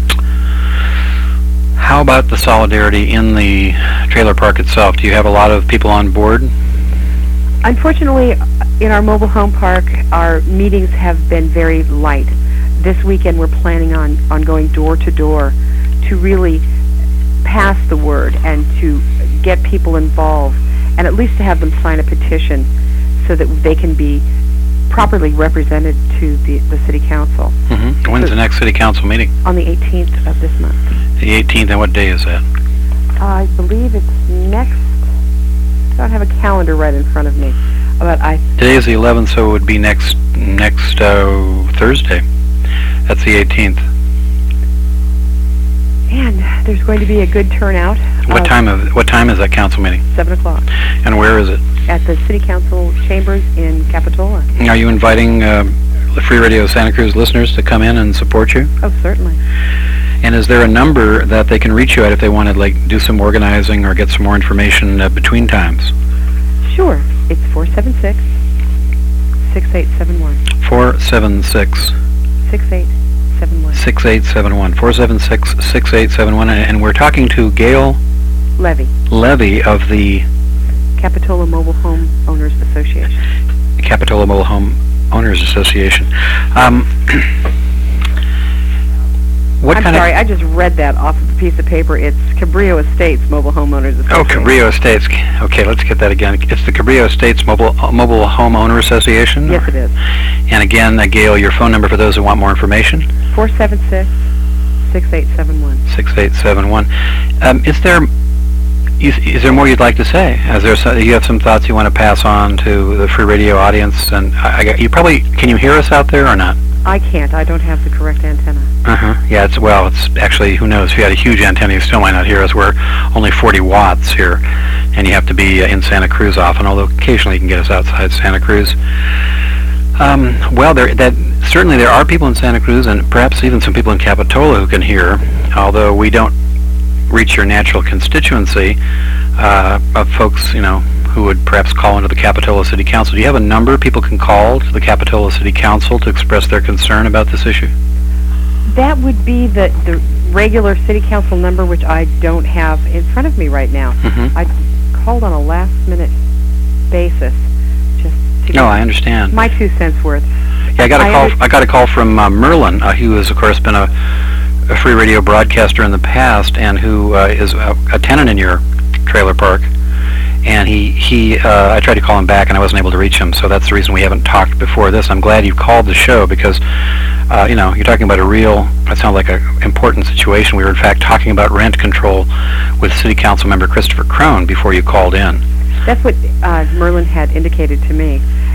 how about the solidarity in the trailer park itself? Do you have a lot of people on board? Unfortunately, in our mobile home park, our meetings have been very light. This weekend we're planning on, on going door to door to really pass the word and to get people involved, and at least to have them sign a petition so that they can be properly represented to the, the city council. Mm-hmm. When's So- the next city council meeting? On the eighteenth of this month. The eighteenth, and what day is that? I believe it's next. I don't have a calendar right in front of me, but I Today is the eleventh, so it would be next next uh, Thursday. That's the eighteenth. and there's going to be a good turnout. What of time of what time is that council meeting? Seven o'clock And where is it? at the city council chambers in Capitola. Are you inviting uh, the Free Radio Santa Cruz listeners to come in and support you? Oh, certainly. And is there a number that they can reach you at if they want to like do some organizing or get some more information uh, between times? Sure. It's four seven six, six eight seven one. four seven six, six eight seven one. six eight seven one. four seven six, six eight seven one. And we're talking to Gail Levy, Levy of the Capitola Mobile Home Owners Association. Capitola Mobile Home Owners Association. Um, what I'm kind sorry, of... I just read that off of a piece of paper. It's Cabrillo Estates Mobile Homeowners Association. Oh, Cabrillo Estates. Okay, let's get that again. It's the Cabrillo Estates Mobile uh, Mobile Home Owner Association? Yes, it is. And again, uh, Gail, your phone number for those who want more information? four seven six, six eight seven one. six eight seven one. Um, is there is, is there more you'd like to say? Is there so, you have some thoughts you want to pass on to the Free Radio audience? And I, I got, you probably can you hear us out there or not? I can't. I don't have the correct antenna. Uh huh. Yeah. It's well. It's actually who knows? If you had a huge antenna, you still might not hear us. We're only forty watts here, and you have to be uh, in Santa Cruz often. Although occasionally you can get us outside Santa Cruz. Um, well, there that certainly there are people in Santa Cruz, and perhaps even some people in Capitola who can hear. Although we don't reach your natural constituency uh, of folks, you know, who would perhaps call into the Capitola City Council. Do you have a number people can call to the Capitola City Council to express their concern about this issue? That would be the, the regular city council number, which I don't have in front of me right now. Mm-hmm. I called on a last-minute basis just to No, get I understand. my two cents worth. Yeah, I got a I call. under- I got a call from uh, Merlin, uh, who has, of course, been a, a free radio broadcaster in the past, and who uh, is a, a tenant in your trailer park. And he, he uh, I tried to call him back, and I wasn't able to reach him. So that's the reason we haven't talked before this. I'm glad you called the show because, uh, you know, you're talking about a real. It sounds like an important situation. We were in fact talking about rent control with City Council member Christopher Crone before you called in. That's what uh, Merlin had indicated to me.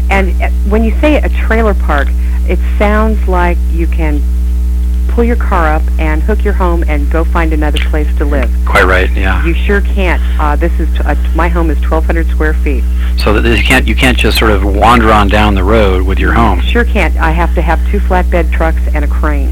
And uh, when you say a trailer park, it sounds like you can pull your car up and hook your home and go find another place to live. Quite right, yeah. You sure can't. Uh, this is t- uh, my home is twelve hundred square feet. So that you can't you can't just sort of wander on down the road with your home. Sure can't. I have to have two flatbed trucks and a crane.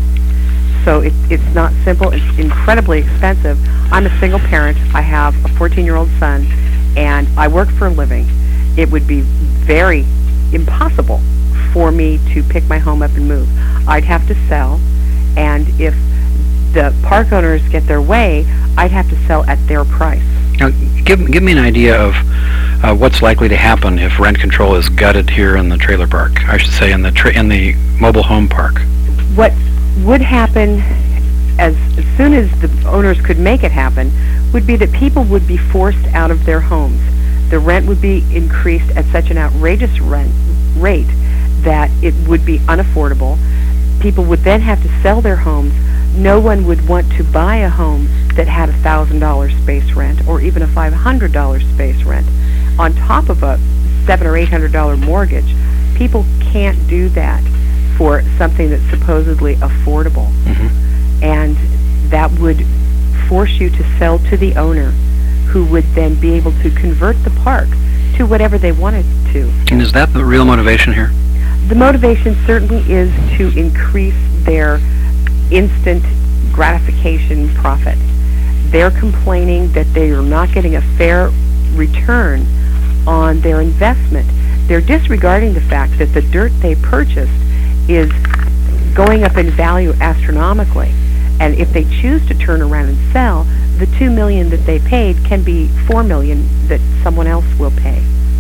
So it, it's not simple. It's incredibly expensive. I'm a single parent. I have a fourteen-year-old son, and I work for a living. It would be very impossible for me to pick my home up and move. I'd have to sell, and if the park owners get their way, I'd have to sell at their price. Now, give give me an idea of uh, what's likely to happen if rent control is gutted here in the trailer park. I should say in the tra- in the mobile home park. What would happen as, as soon as the owners could make it happen would be that people would be forced out of their homes. The rent would be increased at such an outrageous rent rate that it would be unaffordable. People would then have to sell their homes. No one would want to buy a home that had a one thousand dollars space rent or even a five hundred dollars space rent on top of a seven or eight hundred dollars mortgage. People can't do that for something that's supposedly affordable. Mm-hmm. And that would force you to sell to the owner, who would then be able to convert the park to whatever they wanted to. And is that the real motivation here? The motivation certainly is to increase their instant gratification profit. They're complaining that they are not getting a fair return on their investment. They're disregarding the fact that the dirt they purchased is going up in value astronomically. And if they choose to turn around and sell, the two million dollars that they paid can be four million dollars that someone else will pay.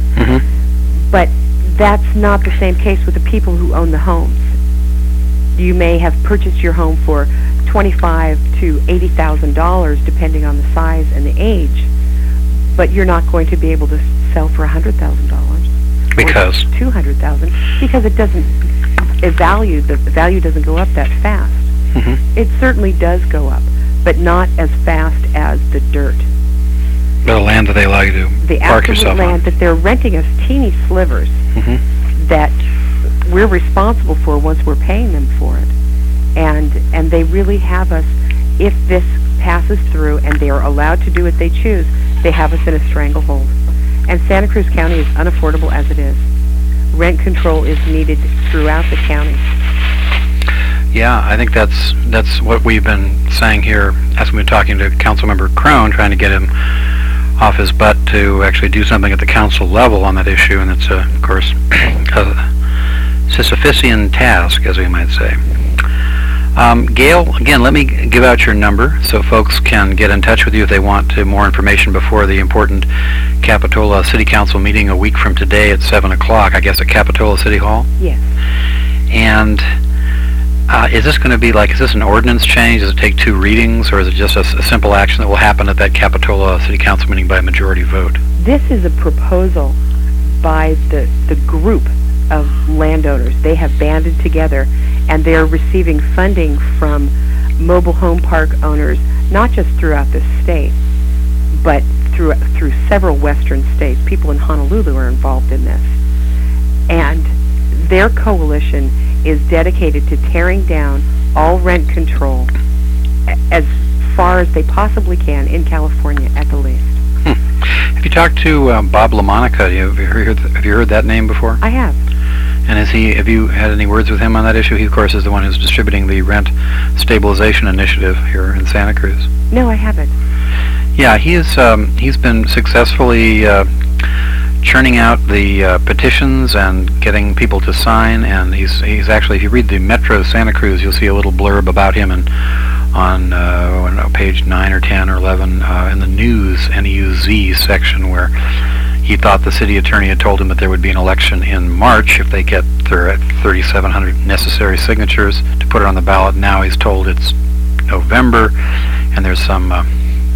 Mm-hmm. But that's not the same case with the people who own the homes. You may have purchased your home for twenty-five thousand to eighty thousand dollars, depending on the size and the age, but you're not going to be able to sell for one hundred thousand dollars. Because? two hundred thousand dollars, because it doesn't, a value, the value doesn't go up that fast. Mm-hmm. It certainly does go up, but not as fast as the dirt. The land that they allow you to The park absolute yourself land on. that they're renting us teeny slivers Mm-hmm. that we're responsible for once we're paying them for it. And and they really have us, if this passes through and they are allowed to do what they choose, they have us in a stranglehold. And Santa Cruz County is unaffordable as it is. Rent control is needed throughout the county. Yeah, I think that's that's what we've been saying here as we've been talking to Councilmember Crone, trying to get him off his butt to actually do something at the council level on that issue, and it's, uh, of course, a Sisyphusian task, as we might say. Um, Gail, again, let me give out your number so folks can get in touch with you if they want to more information before the important Capitola City Council meeting a week from today at seven o'clock, I guess, at Capitola City Hall. Yes. And uh, is this going to be like, is this an ordinance change? Does it take two readings, or is it just a, a simple action that will happen at that Capitola City Council meeting by a majority vote? This is a proposal by the, the group of landowners. They have banded together, and they're receiving funding from mobile home park owners, not just throughout the state, but through through several western states. People in Honolulu are involved in this. And their coalition is dedicated to tearing down all rent control a- as far as they possibly can in California, at the least. Hmm. Have you talked to uh, Bob LaMonica? Have you heard, have you heard that name before? I have. And has he, have you had any words with him on that issue? He, of course, is the one who's distributing the rent stabilization initiative here in Santa Cruz. No, I haven't. Yeah, he is, um, he's been successfully uh, churning out the uh, petitions and getting people to sign, and he's he's actually, if you read the Metro Santa Cruz, you'll see a little blurb about him and on uh, I don't know, page nine or ten or eleven uh, in the news, N E U Z section, where he thought the city attorney had told him that there would be an election in March if they get their thirty-seven hundred necessary signatures to put it on the ballot. Now he's told it's November, and there's some uh,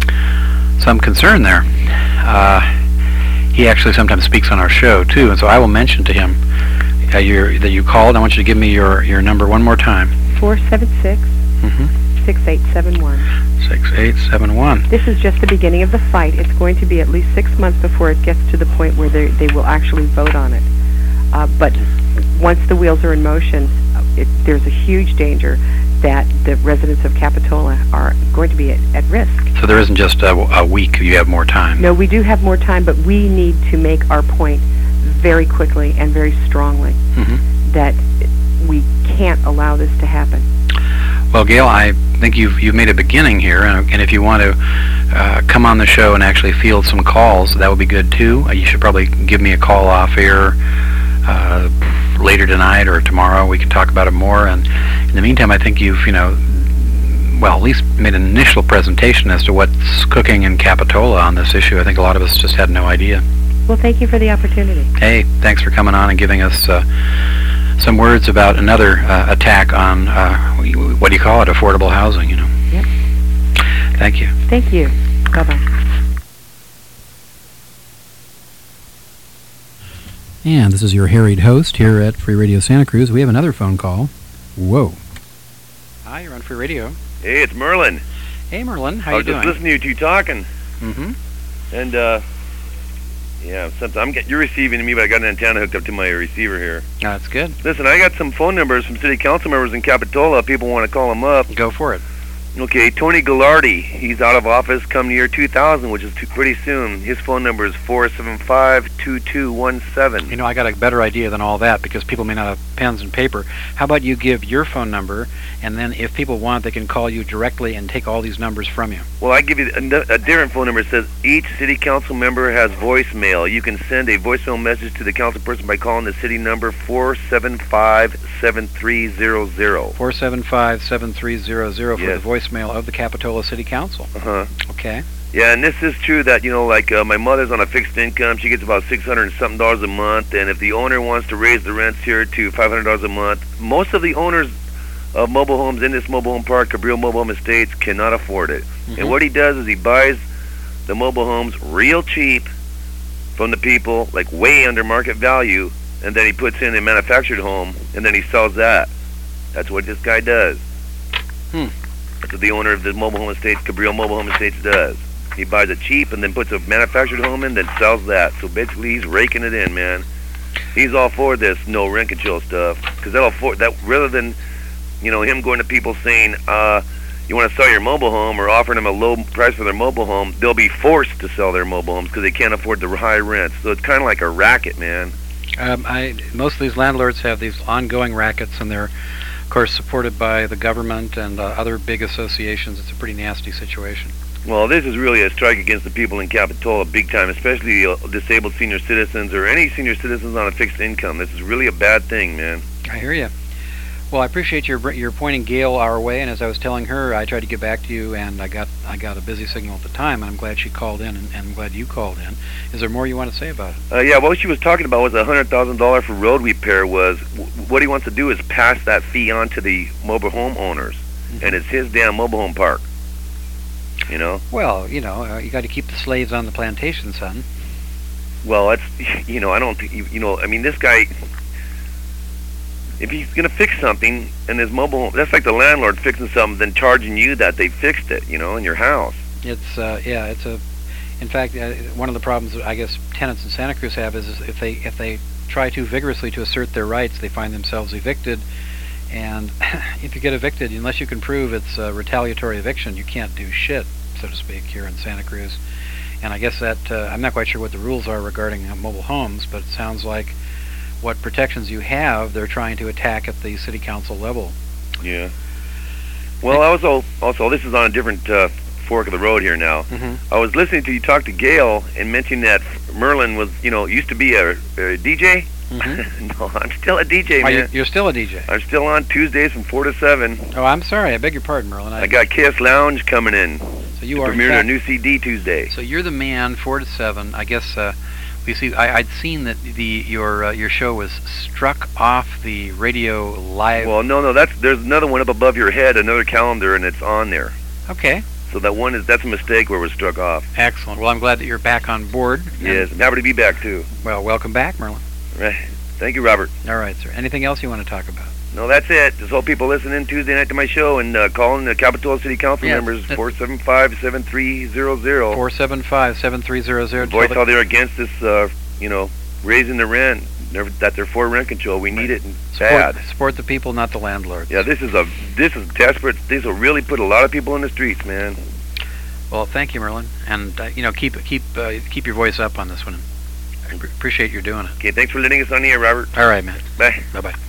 some concern there. Uh, he actually sometimes speaks on our show too, and so I will mention to him uh, your, that you called. I want you to give me your, your number one more time. four seven six, Mm-hmm. six eight seven one. six eight seven one. This is just the beginning of the fight. It's going to be at least six months before it gets to the point where they they will actually vote on it. Uh, but once the wheels are in motion, uh, it, there's a huge danger that the residents of Capitola are going to be at, at risk. So there isn't just a, a week, you have more time. No, we do have more time, but we need to make our point very quickly and very strongly Mm-hmm. that we can't allow this to happen. Well, Gail, I think you've you've made a beginning here, and, and if you want to uh, come on the show and actually field some calls, that would be good too. Uh, you should probably give me a call off air uh, later tonight or tomorrow. We can talk about it more. And in the meantime, I think you've you know, well, at least made an initial presentation as to what's cooking in Capitola on this issue. I think a lot of us just had no idea. Well, thank you for the opportunity. Hey, thanks for coming on and giving us Uh, some words about another uh, attack on, uh, what do you call it, affordable housing, you know. Yep. Thank you. Thank you. Bye-bye. And this is your harried host here at Free Radio Santa Cruz. We have another phone call. Whoa. Hi, you're on Free Radio. Hey, it's Merlin. Hey, Merlin, how I you was doing? just listening to you two talking, Mm-hmm. and uh, yeah, something I'm get, you're receiving to me, but I got an antenna hooked up to my receiver here. Oh, that's good. Listen, I got some phone numbers from city council members in Capitola. People want to call them up. Go for it. Okay, Tony Gallardi, he's out of office come the year two thousand, which is too, pretty soon. His phone number is four seven five, two two one seven. You know, I got a better idea than all that because people may not have pens and paper. How about you give your phone number, and then if people want, they can call you directly and take all these numbers from you. Well, I give you a, a different phone number. It says each city council member has voicemail. You can send a voicemail message to the council person by calling the city number four seven five, seven three zero zero. four seven five, seven three zero zero for Yes. the voicemail of the Capitola City Council. Uh-huh. Okay. Yeah, and this is true that, you know, like uh, my mother's on a fixed income. She gets about six hundred and something dollars a month, and if the owner wants to raise the rents here to five hundred dollars a month, most of the owners of mobile homes in this mobile home park, Cabrillo Mobile Home Estates, cannot afford it. Mm-hmm. And what he does is he buys the mobile homes real cheap from the people, like way under market value, and then he puts in a manufactured home, and then he sells that. That's what this guy does. Hmm. That's what the owner of the mobile home estates, Cabrillo Mobile Home Estates, does. He buys it cheap and then puts a manufactured home in, then sells that. So basically, he's raking it in, man. He's all for this no rent control stuff, because that'll for that rather than, you know, him going to people saying, uh, you want to sell your mobile home or offering them a low price for their mobile home, they'll be forced to sell their mobile homes because they can't afford the high rents. So it's kind of like a racket, man. Um, I, most of these landlords have these ongoing rackets, and they're, of course, supported by the government and uh, other big associations. It's a pretty nasty situation. Well, this is really a strike against the people in Capitola, big time, especially uh, disabled senior citizens or any senior citizens on a fixed income. This is really a bad thing, man. I hear you. Well, I appreciate your br- your pointing Gail our way, and as I was telling her, I tried to get back to you, and I got I got a busy signal at the time, and I'm glad she called in, and, and I'm glad you called in. Is there more you want to say about it? Uh, yeah, what she was talking about was a hundred thousand dollar for road repair. Was w- what he wants to do is pass that fee on to the mobile home owners, Mm-hmm. and it's his damn mobile home park. You know. Well, you know, uh, you got to keep the slaves on the plantation, son. Well, that's you know I don't think you, you know I mean this guy. If he's gonna fix something and his mobile home, that's like the landlord fixing something, then charging you that they fixed it, you know, in your house. It's uh, yeah, it's a. In fact, uh, one of the problems that I guess tenants in Santa Cruz have is, is if they if they try too vigorously to assert their rights, they find themselves evicted. And if you get evicted, unless you can prove it's a retaliatory eviction, you can't do shit, so to speak, here in Santa Cruz. And I guess that uh, I'm not quite sure what the rules are regarding uh, mobile homes, but it sounds like what protections you have, they're trying to attack at the city council level. Yeah. Well, I was also, also this is on a different uh, fork of the road here now. Mm-hmm. I was listening to you talk to Gail and mention that Merlin was, you know, used to be a, a D J. Mm-hmm. No, I'm still a D J, Oh, man. you, you're still a D J. I'm still on Tuesdays from four to seven. Oh, I'm sorry. I beg your pardon, Merlin. I got K S Lounge coming in. so you to are in premiere fact- a new C D Tuesday. So you're the man, four to seven. I guess uh, we see. I, I'd seen that the your uh, your show was struck off the radio live. Well, no, no, that's there's another one up above your head, another calendar, and it's on there. Okay, So that one is that's a mistake where it was struck off. excellent. Well, I'm glad that you're back on board. And, Yes, I'm happy to be back too. Well, welcome back, Merlin. Right. Thank you, Robert. All right, sir. Anything else you want to talk about? No, that's it. Just hope people listen in Tuesday night to my show and uh, calling the Capitola City Council Yeah, members that- four seven five, seven three zero zero. Four seven five seven three zero zero. Voice how they're against this, uh, you know, raising the rent. They're, that they're for rent control. We need it Support, bad. support the people, not the landlords. Yeah, this is a this is desperate. This will really put a lot of people in the streets, man. Well, thank you, Merlin, and uh, you know, keep keep uh, keep your voice up on this one. I pre- appreciate you doing it. Okay, thanks for letting us on the air, Robert. All right, man. Bye. Bye bye.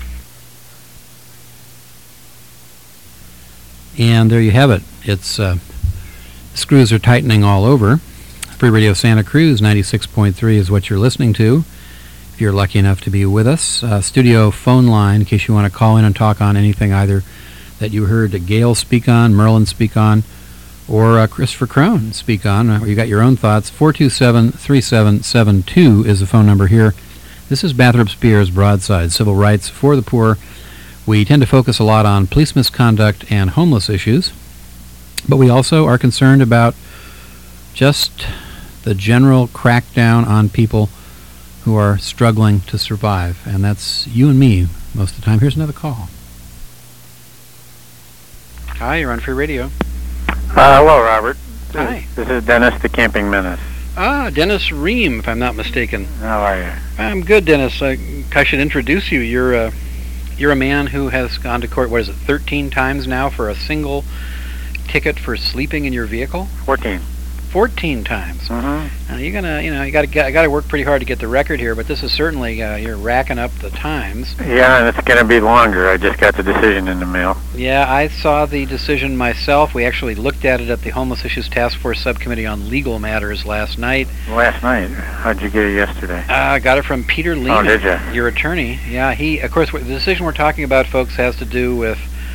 And there you have it. It's uh, screws are tightening all over. Free Radio Santa Cruz ninety-six point three is what you're listening to. If you're lucky enough to be with us, uh, studio phone line in case you want to call in and talk on anything either that you heard Gail speak on, Merlin speak on, or uh, Christopher Crone speak on, or you got your own thoughts. four two seven, three seven seven two is the phone number here. This is Bathrop Spears Broadside, Civil Rights for the Poor. We tend to focus a lot on police misconduct and homeless issues, but we also are concerned about just the general crackdown on people who are struggling to survive, and that's you and me most of the time. Here's another call. Hi, you're on Free Radio. Uh, hello, Robert. Hi. This is Dennis, the Camping Menace. Ah, Dennis Ream, if I'm not mistaken. How are you? I'm good, Dennis. I, I should introduce you. You're a, you're a man who has gone to court, what is it, thirteen times now for a single ticket for sleeping in your vehicle? fourteen. fourteen times. Mm-hmm. Now you're gonna, you know, you got to, got to work pretty hard to get the record here, but this is certainly uh, you're racking up the times. Yeah, and it's going to be longer. I just got the decision in the mail. Yeah, I saw the decision myself. We actually looked at it at the Homeless Issues Task Force Subcommittee on Legal Matters last night. Last night. How'd you get it yesterday? I uh, got it from Peter Lehman, Oh, did you? your attorney. Yeah, he, of course, the decision we're talking about, folks, has to do with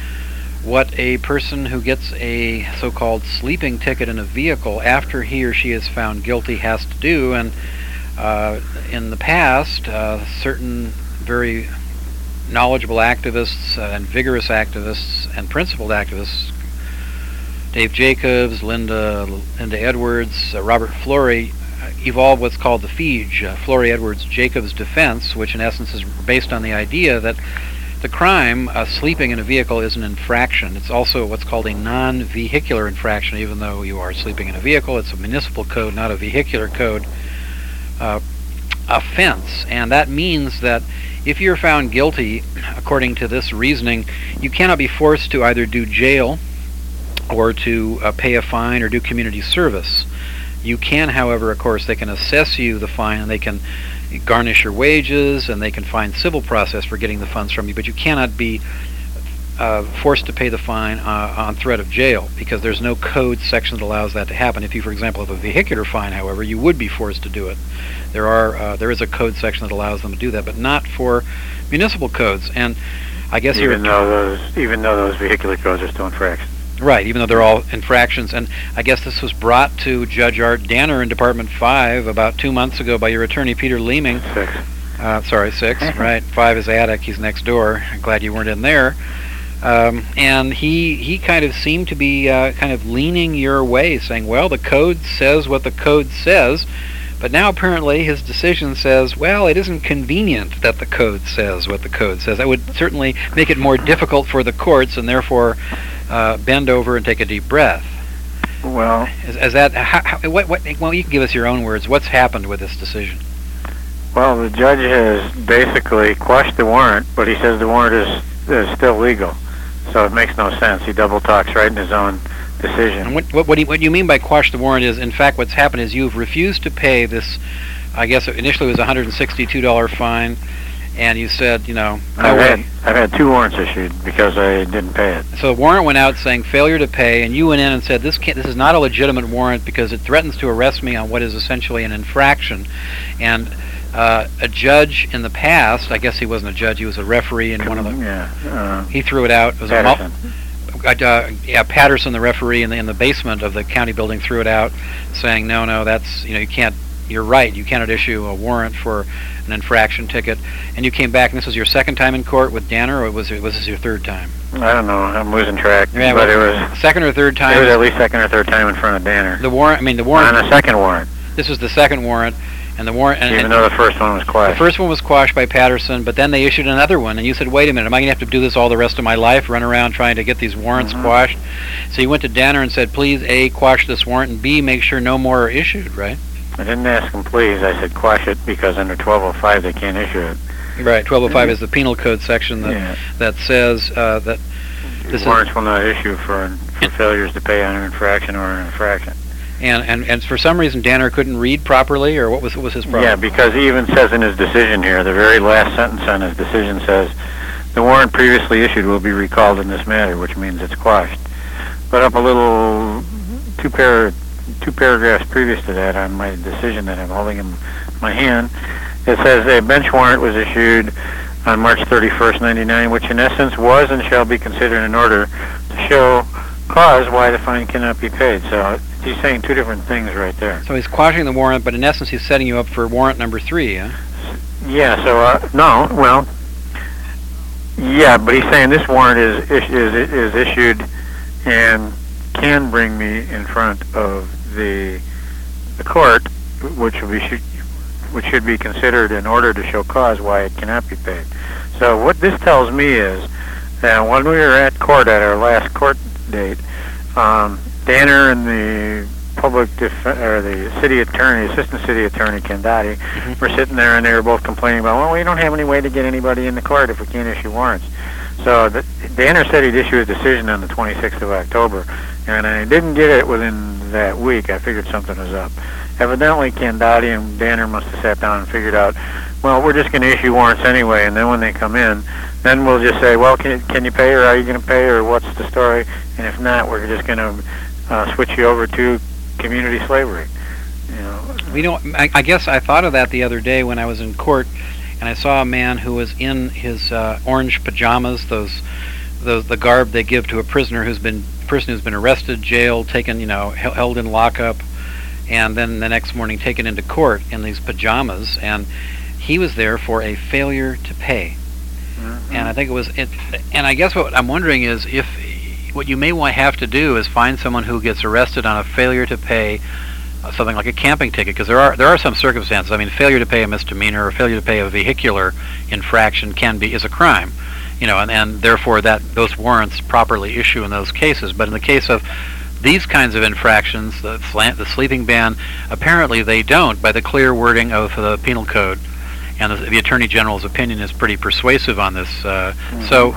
what a person who gets a so-called sleeping ticket in a vehicle after he or she is found guilty has to do. And uh, in the past, uh, certain very knowledgeable activists uh, and vigorous activists and principled activists, Dave Jacobs, Linda Linda Edwards, uh, Robert Flory, uh, evolved what's called the FEJ, uh, Flory Edwards Jacobs defense, which in essence is based on the idea that the crime, uh, sleeping in a vehicle, is an infraction. It's also what's called a non-vehicular infraction, even though you are sleeping in a vehicle. It's a municipal code, not a vehicular code uh, offense. And that means that if you're found guilty, according to this reasoning, you cannot be forced to either do jail or to uh, pay a fine or do community service. You can, however, of course, they can assess you the fine and they can garnish your wages and they can find civil process for getting the funds from you, but you cannot be uh, forced to pay the fine uh, on threat of jail because there's no code section that allows that to happen. If you, for example, have a vehicular fine, however, you would be forced to do it. There are uh, there is a code section that allows them to do that, but not for municipal codes. And I guess even you're though those even though those vehicular codes are still infractions. Right, even though they're all infractions. And I guess this was brought to Judge Art Danner in Department five about two months ago by your attorney, Peter Leeming. Six. Uh, sorry, six, right. Five is attic. He's next door. I'm glad you weren't in there. Um, and he he kind of seemed to be uh, kind of leaning your way, saying, well, the code says what the code says. But now apparently his decision says, well, it isn't convenient that the code says what the code says. That would certainly make it more difficult for the courts and therefore uh, bend over and take a deep breath. Well, Is, is that, how, how, what, what, well, you can give us your own words. What's happened with this decision? well, the judge has basically quashed the warrant, but he says the warrant is, is still legal. So it makes no sense. He double talks right in his own decision. And what, what, what, do you, what you mean by quash the warrant is, in fact, what's happened is you've refused to pay this, I guess initially it was a one hundred sixty-two dollars fine, and you said, you know, no I've way. had, I've had two warrants issued because I didn't pay it. So the warrant went out saying failure to pay, and you went in and said this can't, this is not a legitimate warrant because it threatens to arrest me on what is essentially an infraction. And uh, a judge in the past, I guess he wasn't a judge, he was a referee in one of the, Yeah. Uh, he threw it out. It was a Patterson. mul- uh, yeah, Patterson, the referee in the, in the basement of the county building, threw it out, saying, no, no, that's, you know, you can't, you're right, you cannot issue a warrant for an infraction ticket. And you came back, and this was your second time in court with Danner, or was it, was this your third time? I don't know. I'm losing track. Yeah, but it well, was second or third it was time. at least second or third time in front of Danner. The warrant, I mean, the warrant, On a second warrant, this was the second warrant, and the warrant, and, even and though the first one was the quashed. first one was quashed by Patterson, but then they issued another one, and you said, wait a minute, am I going to have to do this all the rest of my life, run around trying to get these warrants Mhm. quashed? So you went to Danner and said, please, A, quash this warrant, and B, make sure no more are issued, right? I didn't ask them, please. I said, quash it, because under twelve oh five they can't issue it. Right, twelve oh five is the penal code section that Yeah. that says uh, that this is, Warrants will not issue for, for failures to pay on an infraction or an infraction. and, and and for some reason Danner couldn't read properly, or what was what was his problem? Yeah, because he even says in his decision here, the very last sentence on his decision says, the warrant previously issued will be recalled in this matter, which means it's quashed. But up a little, two par two paragraphs previous to that on my decision that I'm holding in my hand, it says a bench warrant was issued on March thirty-first, ninety-nine, which in essence was and shall be considered an order to show cause why the fine cannot be paid. So he's saying two different things right there. So he's quashing the warrant, but in essence he's setting you up for warrant number three, huh? Yeah, so, uh, no, well, yeah, but he's saying this warrant is, is, is, is issued and can bring me in front of the, the court, which will be, should, which should be considered in order to show cause why it cannot be paid. So what this tells me is that when we were at court at our last court date, um, Danner and the public def or the city attorney, assistant city attorney Kendati, mm-hmm. were sitting there, and they were both complaining about, well, we don't have any way to get anybody in the court if we can't issue warrants. So the, Danner said he'd issue a decision on the twenty-sixth of October, and I didn't get it within that week. I figured something was up. Evidently, Kendati and Danner must have sat down and figured out, well, we're just going to issue warrants anyway, and then when they come in, then we'll just say, well, can, can you pay, or are you going to pay, or what's the story? And if not, we're just going to uh, switch you over to community slavery. You know. We don't. I, I guess I thought of that the other day when I was in court, and I saw a man who was in his uh, orange pajamas, those, those the garb they give to a prisoner who's been person who's been arrested, jailed, taken, you know, held in lockup, and then the next morning taken into court in these pajamas, and he was there for a failure to pay. Mm-hmm. And I think it was, it, and I guess what I'm wondering is if what you may want have to do is find someone who gets arrested on a failure to pay uh, something like a camping ticket, because there are there are some circumstances. I mean, failure to pay a misdemeanor or failure to pay a vehicular infraction can be is a crime, you know, and, and therefore that those warrants properly issue in those cases. But in the case of these kinds of infractions, the, the sleeping ban, apparently they don't, by the clear wording of the penal code. And the, the Attorney General's opinion is pretty persuasive on this. Uh, mm-hmm. So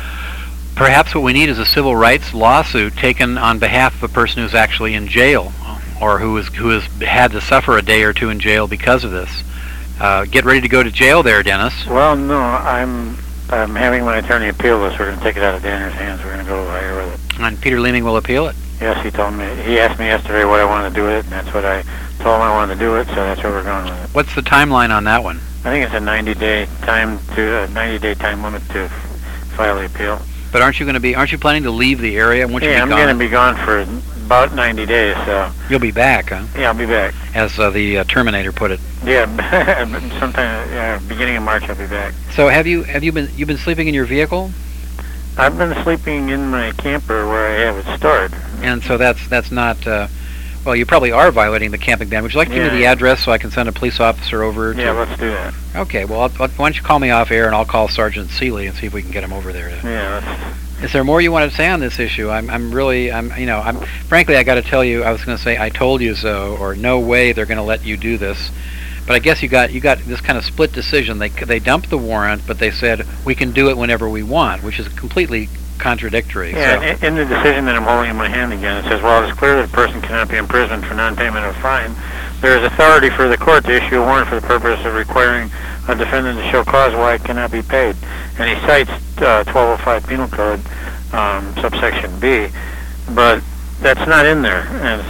perhaps what we need is a civil rights lawsuit taken on behalf of a person who's actually in jail, or who is who has had to suffer a day or two in jail because of this. Uh, get ready to go to jail there, Dennis. Well, no, I'm I'm having my attorney appeal this. We're going to take it out of Danner's hands. We're going to go higher with it. And Peter Leeming will appeal it? Yes, he told me. He asked me yesterday what I wanted to do with it, and that's what I told him I wanted to do it, so that's where we're going with it. What's the timeline on that one? I think it's a ninety-day time to a ninety-day time limit to file the appeal. But aren't you going to be? Aren't you planning to leave the area? Won't you yeah, be I'm gone? going to be gone for about ninety days. So you'll be back, huh? Yeah, I'll be back. As uh, the uh, Terminator put it. Yeah, sometime yeah, beginning of March I'll be back. So have you have you been you've been sleeping in your vehicle? I've been sleeping in my camper where I have it stored. And so that's that's not. Uh, well, you probably are violating the camping ban. Would you like to yeah. give me the address so I can send a police officer over? Yeah, to... let's do that. Okay. Well, I'll, why don't you call me off air and I'll call Sergeant Seeley and see if we can get him over there. To... Yeah. Let's... Is there more you want to say on this issue? I'm I'm really I'm you know I'm frankly I got to tell you I was going to say I told you so, or no way they're going to let you do this. But I guess you got you got this kind of split decision. They they dumped the warrant, but they said we can do it whenever we want, which is completely contradictory. Yeah, so. in the decision that I'm holding in my hand again, it says, while it is clear that a person cannot be imprisoned for non-payment of a fine, there is authority for the court to issue a warrant for the purpose of requiring a defendant to show cause why it cannot be paid. And he cites uh, twelve oh five Penal Code, um, subsection B, but that's not in there. And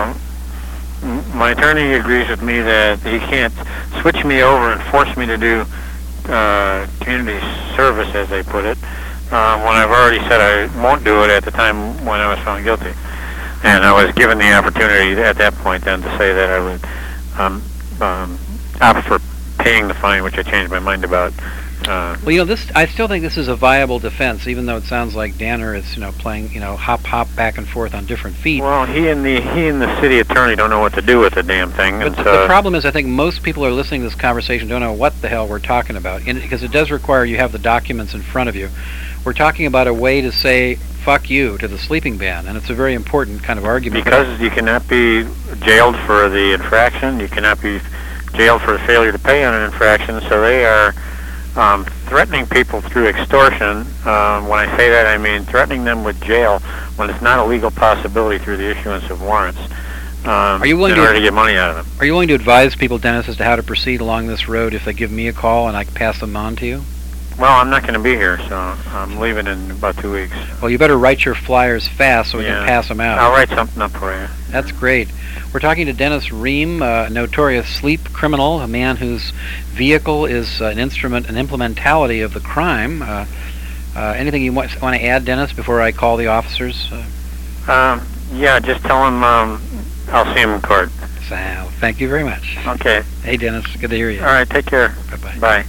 so my attorney agrees with me that he can't switch me over and force me to do uh, community service, as they put it, Uh, when I've already said I won't do it at the time when I was found guilty. And I was given the opportunity at that point then to say that I would um, um, opt for paying the fine, which I changed my mind about. Uh, well, you know, this I still think this is a viable defense, even though it sounds like Danner is, you know, playing, you know, hop, hop back and forth on different feet. Well, he and the he and the city attorney don't know what to do with the damn thing. But the, the problem is, I think most people who are listening to this conversation don't know what the hell we're talking about, and because it does require you have the documents in front of you. We're talking about a way to say fuck you to the sleeping ban, and it's a very important kind of argument. Because you cannot be jailed for the infraction, you cannot be jailed for the failure to pay on an infraction, so they are um, threatening people through extortion. Um, when I say that, I mean threatening them with jail when it's not a legal possibility through the issuance of warrants. Um, Are you willing in to order to get money out of them. Are you willing to advise people, Dennis, as to how to proceed along this road if they give me a call and I can pass them on to you? Well, I'm not going to be here, so I'm leaving in about two weeks. Well, you better write your flyers fast so we Yeah. can pass them out. I'll write something up for you. That's great. We're talking to Dennis Ream, a notorious sleep criminal, a man whose vehicle is uh, an instrument, an implementality of the crime. Uh, uh, anything you want, want to add, Dennis, before I call the officers? Uh, Um, yeah, just tell him um, I'll see him in court. so, thank you very much. Okay. Hey, Dennis, good to hear you. All right, take care. Bye-bye. Bye.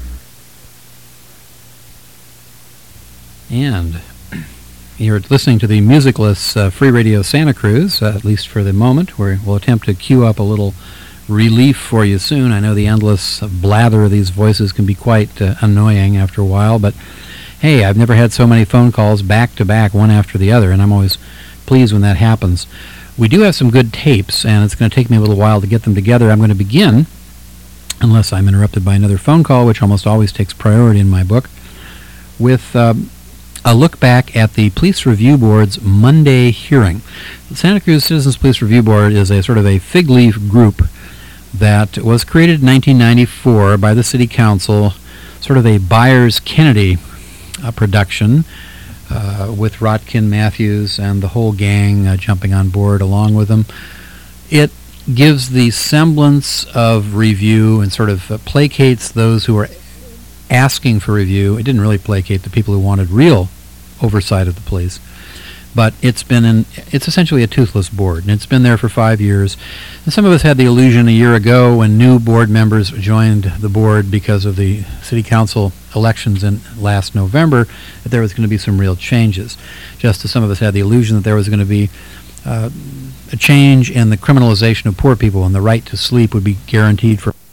And you're listening to the musicless uh, Free Radio Santa Cruz, uh, at least for the moment, where we'll attempt to cue up a little relief for you soon. I know the endless blather of these voices can be quite uh, annoying after a while, but hey, I've never had so many phone calls back to back, one after the other, and I'm always pleased when that happens. We do have some good tapes, and it's going to take me a little while to get them together. I'm going to begin, unless I'm interrupted by another phone call, which almost always takes priority in my book, with um, a look back at the Police Review Board's Monday hearing. The Santa Cruz Citizens Police Review Board is a sort of a fig leaf group that was created in nineteen ninety-four by the City Council, sort of a Byers-Kennedy uh, production, uh, with Rotkin Matthews and the whole gang uh, jumping on board along with them. It gives the semblance of review and sort of uh, placates those who are asking for review. It didn't really placate the people who wanted real oversight of the police, but it's been in, it's essentially a toothless board, and it's been there for five years. And some of us had the illusion a year ago when new board members joined the board because of the city council elections in last November that there was going to be some real changes. Just as some of us had the illusion that there was going to be uh, a change in the criminalization of poor people and the right to sleep would be guaranteed for